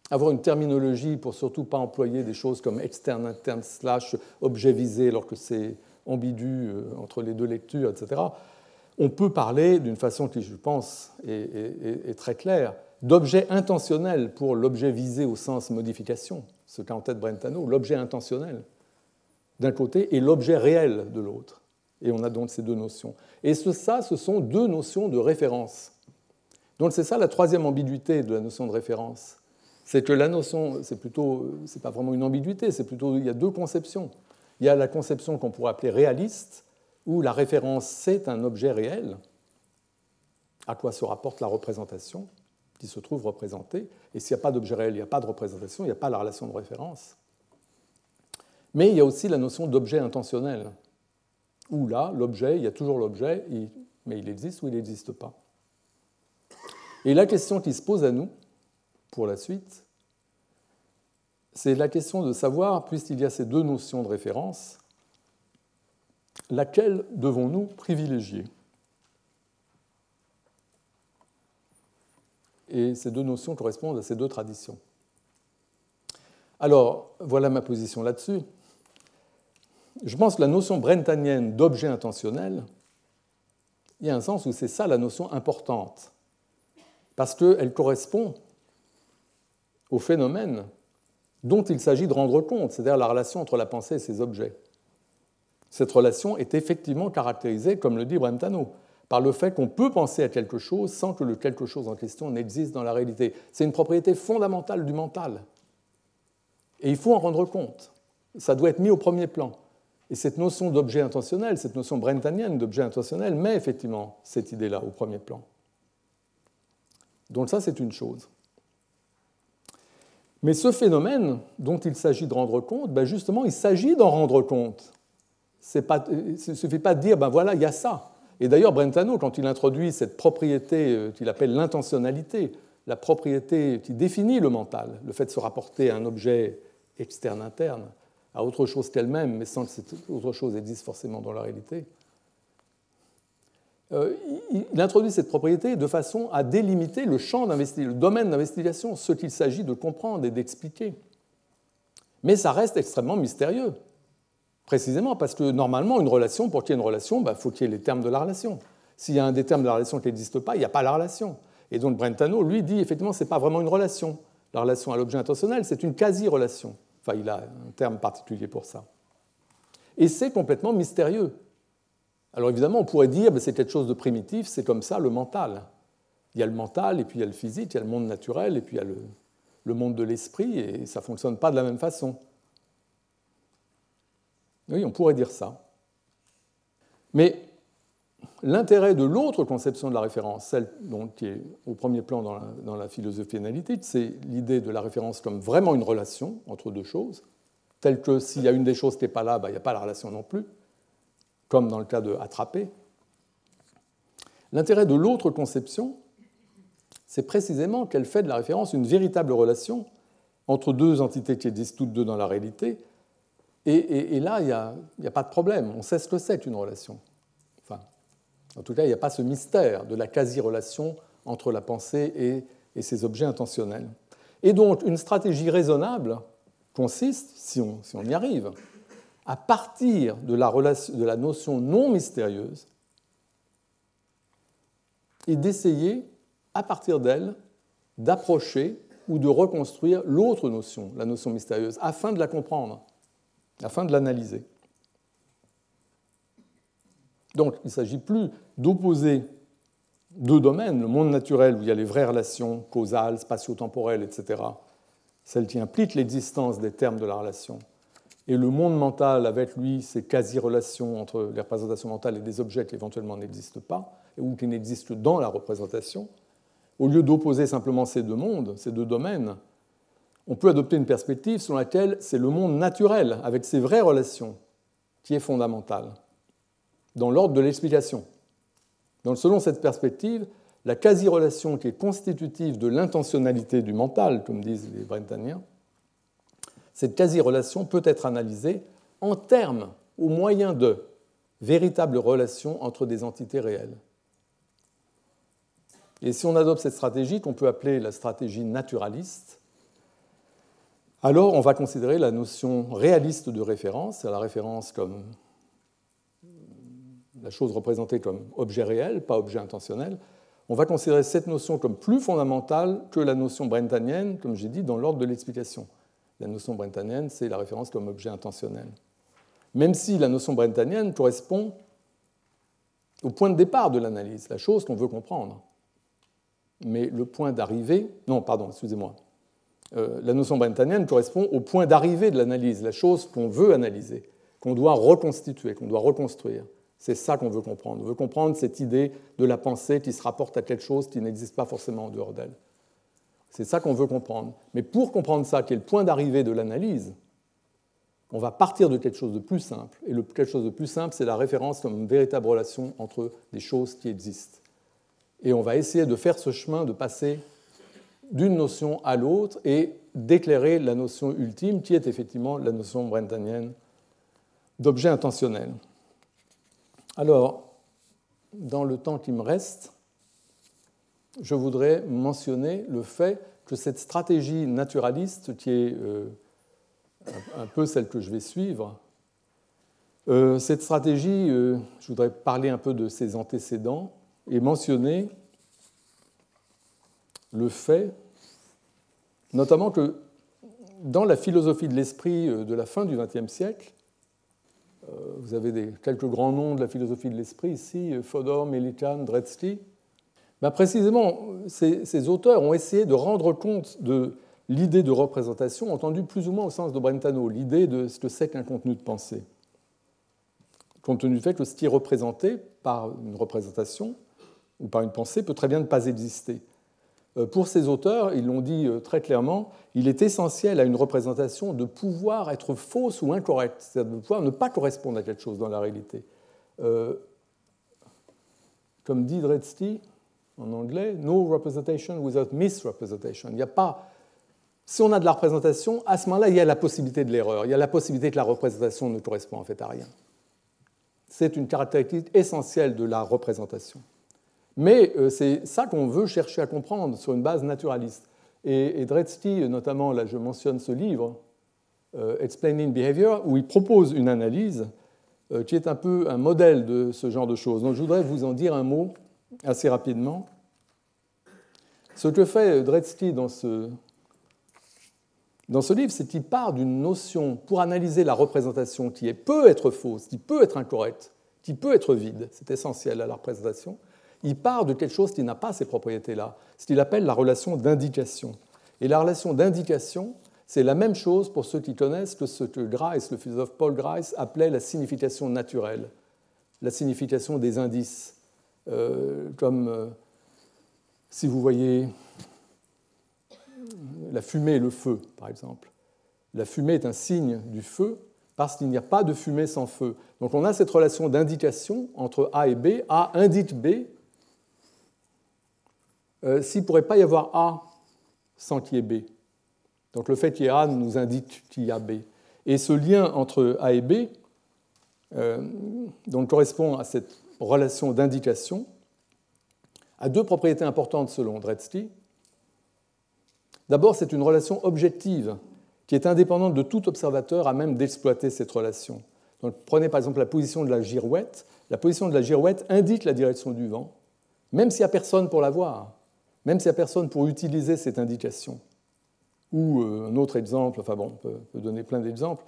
avoir une terminologie pour surtout pas employer des choses comme externe, interne, slash, objet visé, alors que c'est ambigu entre les deux lectures, etc. On peut parler d'une façon qui, je pense, est très claire, d'objet intentionnel pour l'objet visé au sens modification, ce qu'a en tête Brentano, l'objet intentionnel d'un côté et l'objet réel de l'autre. Et on a donc ces deux notions. Et ce sont deux notions de référence. Donc c'est ça la troisième ambiguïté de la notion de référence. C'est que la notion, c'est pas vraiment une ambiguïté, c'est plutôt, il y a deux conceptions. Il y a la conception qu'on pourrait appeler réaliste, où la référence, c'est un objet réel, à quoi se rapporte la représentation, qui se trouve représentée. Et s'il n'y a pas d'objet réel, il n'y a pas de représentation, il n'y a pas la relation de référence. Mais il y a aussi la notion d'objet intentionnel, où là, l'objet, il y a toujours l'objet, mais il existe ou il n'existe pas. Et la question qui se pose à nous, pour la suite, c'est la question de savoir, puisqu'il y a ces deux notions de référence, laquelle devons-nous privilégier? Et ces deux notions correspondent à ces deux traditions. Alors, voilà ma position là-dessus. Je pense que la notion brentanienne d'objet intentionnel, il y a un sens où c'est ça la notion importante, parce qu'elle correspond au phénomène dont il s'agit de rendre compte, c'est-à-dire la relation entre la pensée et ses objets. Cette relation est effectivement caractérisée, comme le dit Brentano, par le fait qu'on peut penser à quelque chose sans que le quelque chose en question n'existe dans la réalité. C'est une propriété fondamentale du mental. Et il faut en rendre compte. Ça doit être mis au premier plan. Et cette notion d'objet intentionnel, cette notion brentanienne d'objet intentionnel, met effectivement cette idée-là au premier plan. Donc ça, c'est une chose. Mais ce phénomène dont il s'agit de rendre compte, justement, il s'agit d'en rendre compte. Il ne suffit pas de dire, voilà, il y a ça. Et d'ailleurs, Brentano, quand il introduit cette propriété qu'il appelle l'intentionnalité, la propriété qui définit le mental, le fait de se rapporter à un objet externe-interne, à autre chose qu'elle-même, mais sans que cette autre chose existe forcément dans la réalité, il introduit cette propriété de façon à délimiter le champ d'investigation, le domaine d'investigation, ce qu'il s'agit de comprendre et d'expliquer. Mais ça reste extrêmement mystérieux, précisément parce que normalement, une relation, pour qu'il y ait une relation, faut qu'il y ait les termes de la relation. S'il y a un des termes de la relation qui n'existe pas, il n'y a pas la relation. Et donc Brentano, lui, dit effectivement, ce n'est pas vraiment une relation. La relation à l'objet intentionnel, c'est une quasi-relation. Enfin, il a un terme particulier pour ça. Et c'est complètement mystérieux. Alors évidemment, on pourrait dire que c'est quelque chose de primitif, c'est comme ça le mental. Il y a le mental, et puis il y a le physique, il y a le monde naturel, et puis il y a le monde de l'esprit, et ça ne fonctionne pas de la même façon. Oui, on pourrait dire ça. Mais l'intérêt de l'autre conception de la référence, celle qui est au premier plan dans la philosophie analytique, c'est l'idée de la référence comme vraiment une relation entre deux choses, telle que s'il y a une des choses qui n'est pas là, il n'y a pas la relation non plus, comme dans le cas de attraper. L'intérêt de l'autre conception, c'est précisément qu'elle fait de la référence une véritable relation entre deux entités qui existent toutes deux dans la réalité, et là, il n'y a pas de problème, on sait ce que c'est qu'une relation. Enfin, en tout cas, il n'y a pas ce mystère de la quasi-relation entre la pensée et ses objets intentionnels. Et donc, une stratégie raisonnable consiste, si on y arrive, à partir de la notion non mystérieuse et d'essayer, à partir d'elle, d'approcher ou de reconstruire l'autre notion, la notion mystérieuse, afin de la comprendre, afin de l'analyser. Donc, il ne s'agit plus d'opposer deux domaines, le monde naturel où il y a les vraies relations causales, spatio-temporelles, etc., celles qui impliquent l'existence des termes de la relation, et le monde mental avec lui, ces quasi-relations entre les représentations mentales et des objets qui éventuellement n'existent pas, ou qui n'existent que dans la représentation, au lieu d'opposer simplement ces deux mondes, ces deux domaines, on peut adopter une perspective selon laquelle c'est le monde naturel, avec ses vraies relations, qui est fondamental, dans l'ordre de l'explication. Donc, selon cette perspective, la quasi-relation qui est constitutive de l'intentionnalité du mental, comme disent les Brentaniens, cette quasi-relation peut être analysée en termes, au moyen de véritables relations entre des entités réelles. Et si on adopte cette stratégie, qu'on peut appeler la stratégie naturaliste, alors on va considérer la notion réaliste de référence, c'est la référence comme la chose représentée comme objet réel, pas objet intentionnel. On va considérer cette notion comme plus fondamentale que la notion brentanienne, comme j'ai dit, dans l'ordre de l'explication. La notion brentanienne, c'est la référence comme objet intentionnel. Même si la notion brentanienne correspond au point de départ de l'analyse, la chose qu'on veut comprendre. Mais le point d'arrivée... Non, pardon, excusez-moi. La notion brentanienne correspond au point d'arrivée de l'analyse, la chose qu'on veut analyser, qu'on doit reconstituer, qu'on doit reconstruire. C'est ça qu'on veut comprendre. On veut comprendre cette idée de la pensée qui se rapporte à quelque chose qui n'existe pas forcément en dehors d'elle. C'est ça qu'on veut comprendre. Mais pour comprendre ça, qui est le point d'arrivée de l'analyse, on va partir de quelque chose de plus simple. Et quelque chose de plus simple, c'est la référence comme une véritable relation entre des choses qui existent. Et on va essayer de faire ce chemin, de passer d'une notion à l'autre et d'éclairer la notion ultime, qui est effectivement la notion brentanienne d'objet intentionnel. Alors, dans le temps qui me reste, je voudrais mentionner le fait que cette stratégie naturaliste, qui est un peu celle que je vais suivre, cette stratégie, je voudrais parler un peu de ses antécédents et mentionner le fait, notamment que dans la philosophie de l'esprit de la fin du XXe siècle, vous avez quelques grands noms de la philosophie de l'esprit ici, Fodor, Melikan, Dretski. Ben précisément, ces auteurs ont essayé de rendre compte de l'idée de représentation, entendue plus ou moins au sens de Brentano, l'idée de ce que c'est qu'un contenu de pensée. Compte tenu du fait que ce qui est représenté par une représentation ou par une pensée peut très bien ne pas exister. Pour ces auteurs, ils l'ont dit très clairement, il est essentiel à une représentation de pouvoir être fausse ou incorrecte, c'est-à-dire de pouvoir ne pas correspondre à quelque chose dans la réalité. Comme dit Dretski en anglais, no representation without misrepresentation. Il n'y a pas, si on a de la représentation, à ce moment-là, il y a la possibilité de l'erreur, il y a la possibilité que la représentation ne correspond en fait à rien. C'est une caractéristique essentielle de la représentation. Mais c'est ça qu'on veut chercher à comprendre sur une base naturaliste. Et Dretski, notamment, là je mentionne ce livre, Explaining Behavior, où il propose une analyse qui est un peu un modèle de ce genre de choses. Donc je voudrais vous en dire un mot assez rapidement. Ce que fait Dretski dans ce livre, c'est qu'il part d'une notion pour analyser la représentation qui peut être fausse, qui peut être incorrecte, qui peut être vide, c'est essentiel à la représentation. Il part de quelque chose qui n'a pas ces propriétés-là, ce qu'il appelle la relation d'indication. Et la relation d'indication, c'est la même chose pour ceux qui connaissent que ce que Grice, le philosophe Paul Grice, appelait la signification naturelle, la signification des indices. Comme si vous voyez la fumée et le feu, par exemple. La fumée est un signe du feu parce qu'il n'y a pas de fumée sans feu. Donc on a cette relation d'indication entre A et B. A indique B. S'il ne pourrait pas y avoir A sans qu'il y ait B. Donc le fait qu'il y ait A nous indique qu'il y a B. Et ce lien entre A et B donc, correspond à cette relation d'indication, a deux propriétés importantes selon Dretski. D'abord, c'est une relation objective qui est indépendante de tout observateur à même d'exploiter cette relation. Donc, prenez par exemple la position de la girouette. La position de la girouette indique la direction du vent, même s'il n'y a personne pour la voir, même s'il n'y a personne pour utiliser cette indication. Ou un autre exemple, enfin bon, on peut donner plein d'exemples.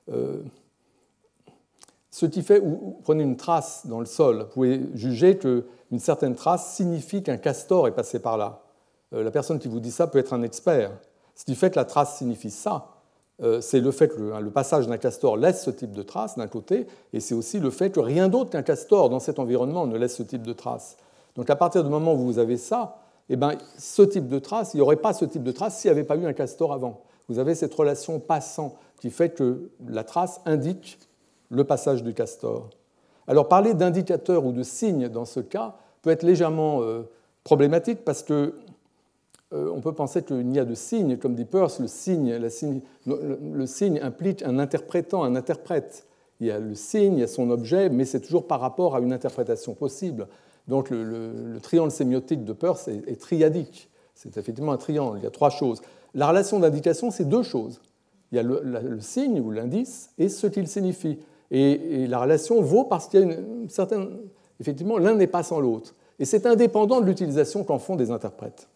Ce qui fait, vous prenez une trace dans le sol, vous pouvez juger qu'une certaine trace signifie qu'un castor est passé par là. La personne qui vous dit ça peut être un expert. Ce qui fait que la trace signifie ça, c'est le fait que le passage d'un castor laisse ce type de trace d'un côté, et c'est aussi le fait que rien d'autre qu'un castor dans cet environnement ne laisse ce type de trace. Donc à partir du moment où vous avez ça, eh bien, ce type de trace, il n'y aurait pas ce type de trace s'il n'y avait pas eu un castor avant. Vous avez cette relation passant qui fait que la trace indique le passage du castor. Alors parler d'indicateur ou de signe dans ce cas peut être légèrement problématique parce que on peut penser qu'il n'y a de signe, comme dit Peirce, le signe implique un interprétant, un interprète. Il y a le signe, il y a son objet, mais c'est toujours par rapport à une interprétation possible. Donc le triangle sémiotique de Peirce est triadique. C'est effectivement un triangle, il y a trois choses. La relation d'indication, c'est deux choses. Il y a le signe ou l'indice et ce qu'il signifie. Et la relation vaut parce qu'il y a une certaine... Effectivement, l'un n'est pas sans l'autre. Et c'est indépendant de l'utilisation qu'en font des interprètes.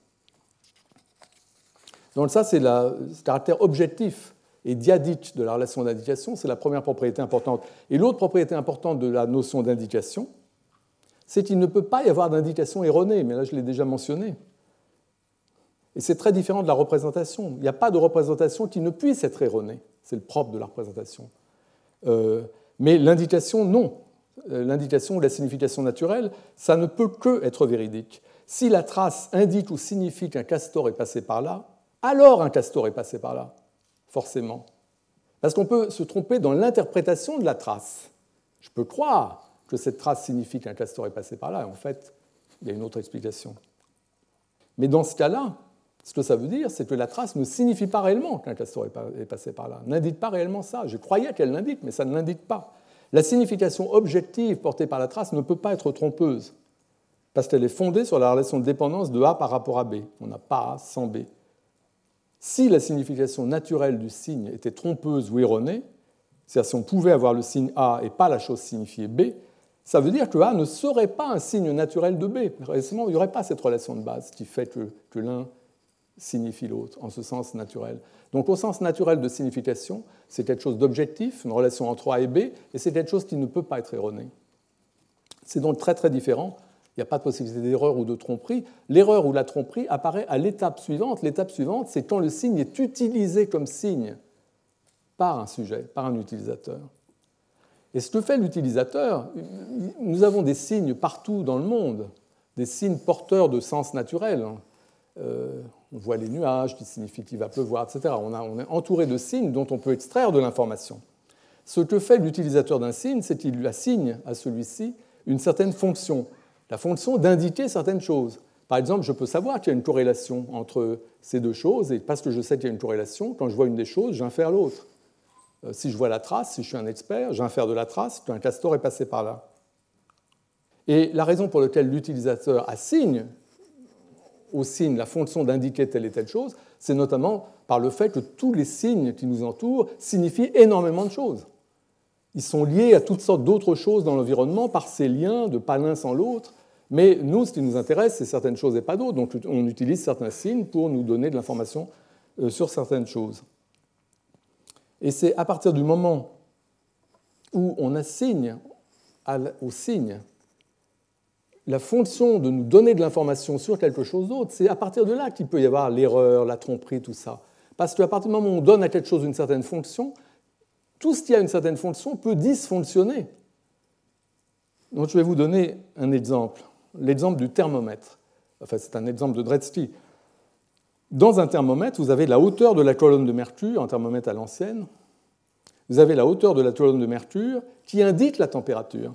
Donc ça, c'est le caractère objectif et diadique de la relation d'indication. C'est la première propriété importante. Et l'autre propriété importante de la notion d'indication, c'est qu'il ne peut pas y avoir d'indication erronée. Mais là, je l'ai déjà mentionné. Et c'est très différent de la représentation. Il n'y a pas de représentation qui ne puisse être erronée. C'est le propre de la représentation. Mais l'indication, non. L'indication ou la signification naturelle, ça ne peut que être véridique. Si la trace indique ou signifie qu'un castor est passé par là, alors un castor est passé par là, forcément. Parce qu'on peut se tromper dans l'interprétation de la trace. Je peux croire que cette trace signifie qu'un castor est passé par là, et en fait, il y a une autre explication. Mais dans ce cas-là, ce que ça veut dire, c'est que la trace ne signifie pas réellement qu'un castor est passé par là, n'indique pas réellement ça. Je croyais qu'elle l'indique, mais ça ne l'indique pas. La signification objective portée par la trace ne peut pas être trompeuse, parce qu'elle est fondée sur la relation de dépendance de A par rapport à B. On n'a pas A sans B. Si la signification naturelle du signe était trompeuse ou erronée, c'est-à-dire si on pouvait avoir le signe A et pas la chose signifiée B, ça veut dire que A ne serait pas un signe naturel de B. Récemment, il n'y aurait pas cette relation de base qui fait que l'un signifie l'autre, en ce sens naturel. Donc au sens naturel de signification, c'est quelque chose d'objectif, une relation entre A et B, et c'est quelque chose qui ne peut pas être erroné. C'est donc très très différent. Il n'y a pas de possibilité d'erreur ou de tromperie. L'erreur ou la tromperie apparaît à l'étape suivante. L'étape suivante, c'est quand le signe est utilisé comme signe par un sujet, par un utilisateur. Et ce que fait l'utilisateur, nous avons des signes partout dans le monde, des signes porteurs de sens naturel. On voit les nuages qui signifient qu'il va pleuvoir, etc. On est entouré de signes dont on peut extraire de l'information. Ce que fait l'utilisateur d'un signe, c'est qu'il lui assigne à celui-ci une certaine fonction, la fonction d'indiquer certaines choses. Par exemple, je peux savoir qu'il y a une corrélation entre ces deux choses, et parce que je sais qu'il y a une corrélation, quand je vois une des choses, j'infère l'autre. Si je vois la trace, si je suis un expert, j'infère de la trace qu'un castor est passé par là. Et la raison pour laquelle l'utilisateur assigne au signe la fonction d'indiquer telle et telle chose, c'est notamment par le fait que tous les signes qui nous entourent signifient énormément de choses. Ils sont liés à toutes sortes d'autres choses dans l'environnement par ces liens de pas l'un sans l'autre, mais nous, ce qui nous intéresse, c'est certaines choses et pas d'autres, donc on utilise certains signes pour nous donner de l'information sur certaines choses. Et c'est à partir du moment où on assigne au signe la fonction de nous donner de l'information sur quelque chose d'autre, c'est à partir de là qu'il peut y avoir l'erreur, la tromperie, tout ça. Parce qu'à partir du moment où on donne à quelque chose une certaine fonction, tout ce qui a une certaine fonction peut dysfonctionner. Donc je vais vous donner un exemple, l'exemple du thermomètre. Enfin, c'est un exemple de Dretske. Dans un thermomètre, vous avez la hauteur de la colonne de mercure, un thermomètre à l'ancienne. Vous avez la hauteur de la colonne de mercure qui indique la température.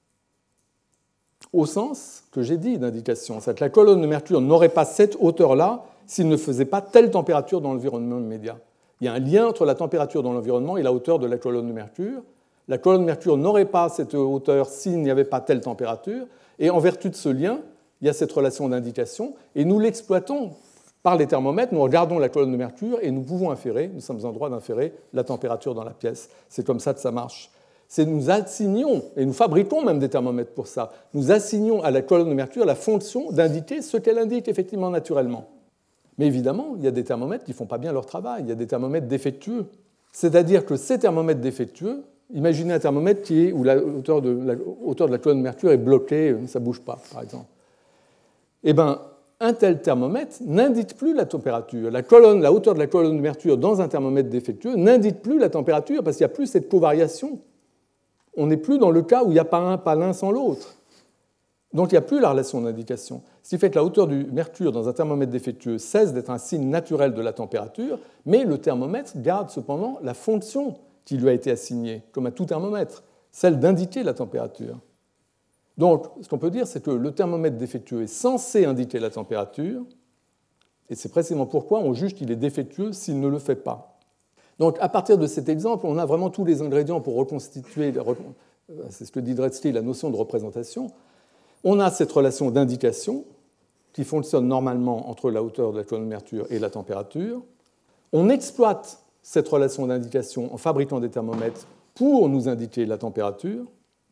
Au sens que j'ai dit d'indication. C'est que la colonne de mercure n'aurait pas cette hauteur-là s'il ne faisait pas telle température dans l'environnement immédiat. Il y a un lien entre la température dans l'environnement et la hauteur de la colonne de mercure. La colonne de mercure n'aurait pas cette hauteur s'il n'y avait pas telle température. Et en vertu de ce lien, il y a cette relation d'indication. Et nous l'exploitons par les thermomètres. Nous regardons la colonne de mercure et nous pouvons inférer, nous sommes en droit d'inférer la température dans la pièce. C'est comme ça que ça marche. Nous assignons, et nous fabriquons même des thermomètres pour ça, nous assignons à la colonne de mercure la fonction d'indiquer ce qu'elle indique effectivement naturellement. Mais évidemment, il y a des thermomètres qui ne font pas bien leur travail, il y a des thermomètres défectueux. C'est-à-dire que ces thermomètres défectueux, imaginez un thermomètre où la hauteur de la colonne de mercure est bloquée, ça ne bouge pas, par exemple. Eh bien, un tel thermomètre n'indique plus la température. La hauteur de la colonne de mercure dans un thermomètre défectueux n'indique plus la température parce qu'il n'y a plus cette covariation. On n'est plus dans le cas où il n'y a pas l'un sans l'autre. Donc il n'y a plus la relation d'indication. Ce qui fait que la hauteur du mercure dans un thermomètre défectueux cesse d'être un signe naturel de la température, mais le thermomètre garde cependant la fonction qui lui a été assignée, comme à tout thermomètre, celle d'indiquer la température. Donc ce qu'on peut dire, c'est que le thermomètre défectueux est censé indiquer la température, et c'est précisément pourquoi on juge qu'il est défectueux s'il ne le fait pas. Donc, à partir de cet exemple, on a vraiment tous les ingrédients pour reconstituer, c'est ce que dit Dretske, la notion de représentation. On a cette relation d'indication qui fonctionne normalement entre la hauteur de la colonne de mercure et la température. On exploite cette relation d'indication en fabriquant des thermomètres pour nous indiquer la température.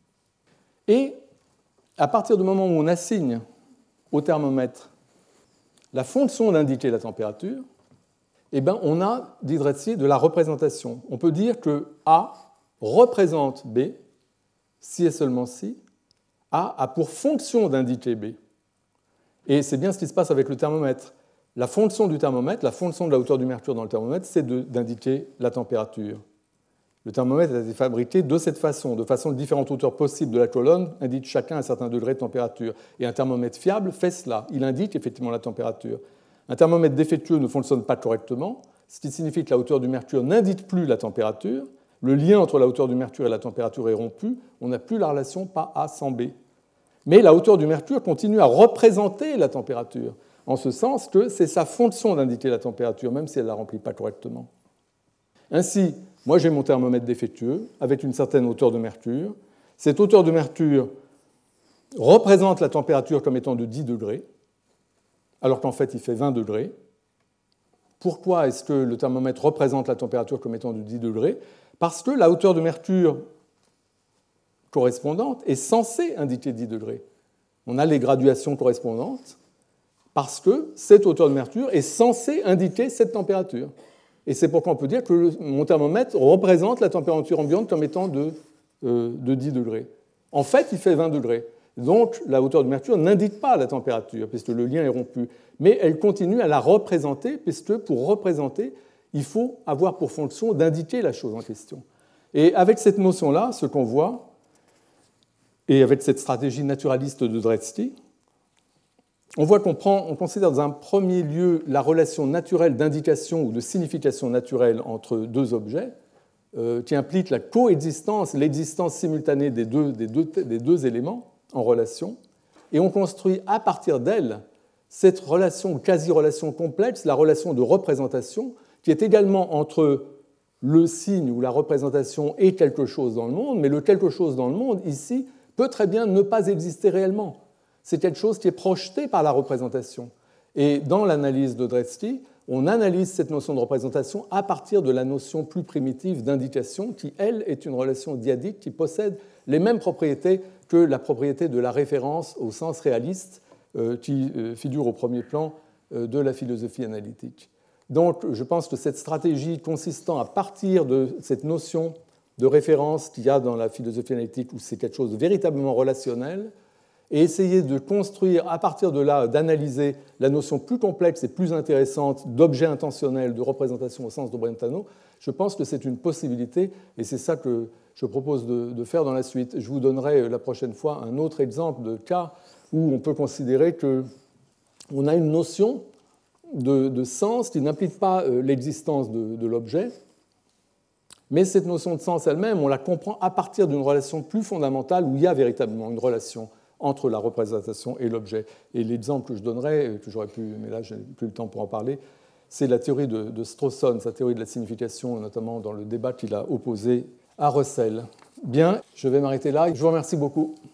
Et à partir du moment où on assigne au thermomètre la fonction d'indiquer la température, eh bien, on a, dit Dretske, de la représentation. On peut dire que A représente B, si et seulement si A a pour fonction d'indiquer B. Et c'est bien ce qui se passe avec le thermomètre. La fonction du thermomètre, la fonction de la hauteur du mercure dans le thermomètre, c'est d'indiquer la température. Le thermomètre a été fabriqué de cette façon, de façon que différentes hauteurs possibles de la colonne indiquent chacun un certain degré de température. Et un thermomètre fiable fait cela. Il indique effectivement la température. Un thermomètre défectueux ne fonctionne pas correctement, ce qui signifie que la hauteur du mercure n'indique plus la température. Le lien entre la hauteur du mercure et la température est rompu. On n'a plus la relation pas A sans B. Mais la hauteur du mercure continue à représenter la température, en ce sens que c'est sa fonction d'indiquer la température, même si elle ne la remplit pas correctement. Ainsi, moi j'ai mon thermomètre défectueux avec une certaine hauteur de mercure. Cette hauteur de mercure représente la température comme étant de 10 degrés, alors qu'en fait il fait 20 degrés. Pourquoi est-ce que le thermomètre représente la température comme étant de 10 degrés ? Parce que la hauteur de mercure correspondante est censée indiquer 10 degrés. On a les graduations correspondantes parce que cette hauteur de mercure est censée indiquer cette température. Et c'est pourquoi on peut dire que mon thermomètre représente la température ambiante comme étant de 10 degrés. En fait, il fait 20 degrés. Donc, la hauteur de mercure n'indique pas la température, puisque le lien est rompu. Mais elle continue à la représenter, puisque pour représenter, il faut avoir pour fonction d'indiquer la chose en question. Et avec cette notion-là, ce qu'on voit, et avec cette stratégie naturaliste de Dretske, on voit qu'on considère dans un premier lieu la relation naturelle d'indication ou de signification naturelle entre deux objets, qui implique la coexistence, l'existence simultanée des deux éléments en relation, et on construit à partir d'elle cette relation, quasi-relation complexe, la relation de représentation, qui est également entre le signe ou la représentation et quelque chose dans le monde, mais le quelque chose dans le monde, ici, peut très bien ne pas exister réellement. C'est quelque chose qui est projeté par la représentation. Et dans l'analyse de Dretske, on analyse cette notion de représentation à partir de la notion plus primitive d'indication, qui, elle, est une relation dyadique qui possède les mêmes propriétés que la propriété de la référence au sens réaliste, qui figure au premier plan de la philosophie analytique. Donc, je pense que cette stratégie consistant à partir de cette notion de référence qu'il y a dans la philosophie analytique, où c'est quelque chose de véritablement relationnel, et essayer de construire, à partir de là, d'analyser la notion plus complexe et plus intéressante d'objet intentionnel, de représentation au sens de Brentano, je pense que c'est une possibilité, et c'est ça que je propose de faire dans la suite. Je vous donnerai la prochaine fois un autre exemple de cas où on peut considérer qu'on a une notion de sens qui n'implique pas l'existence de l'objet, mais cette notion de sens elle-même, on la comprend à partir d'une relation plus fondamentale où il y a véritablement une relation entre la représentation et l'objet. Et l'exemple que je donnerai, que j'aurais pu, mais là je n'ai plus le temps pour en parler, c'est la théorie de Strawson, sa théorie de la signification, notamment dans le débat qu'il a opposé à Russell. Bien, je vais m'arrêter là. Je vous remercie beaucoup.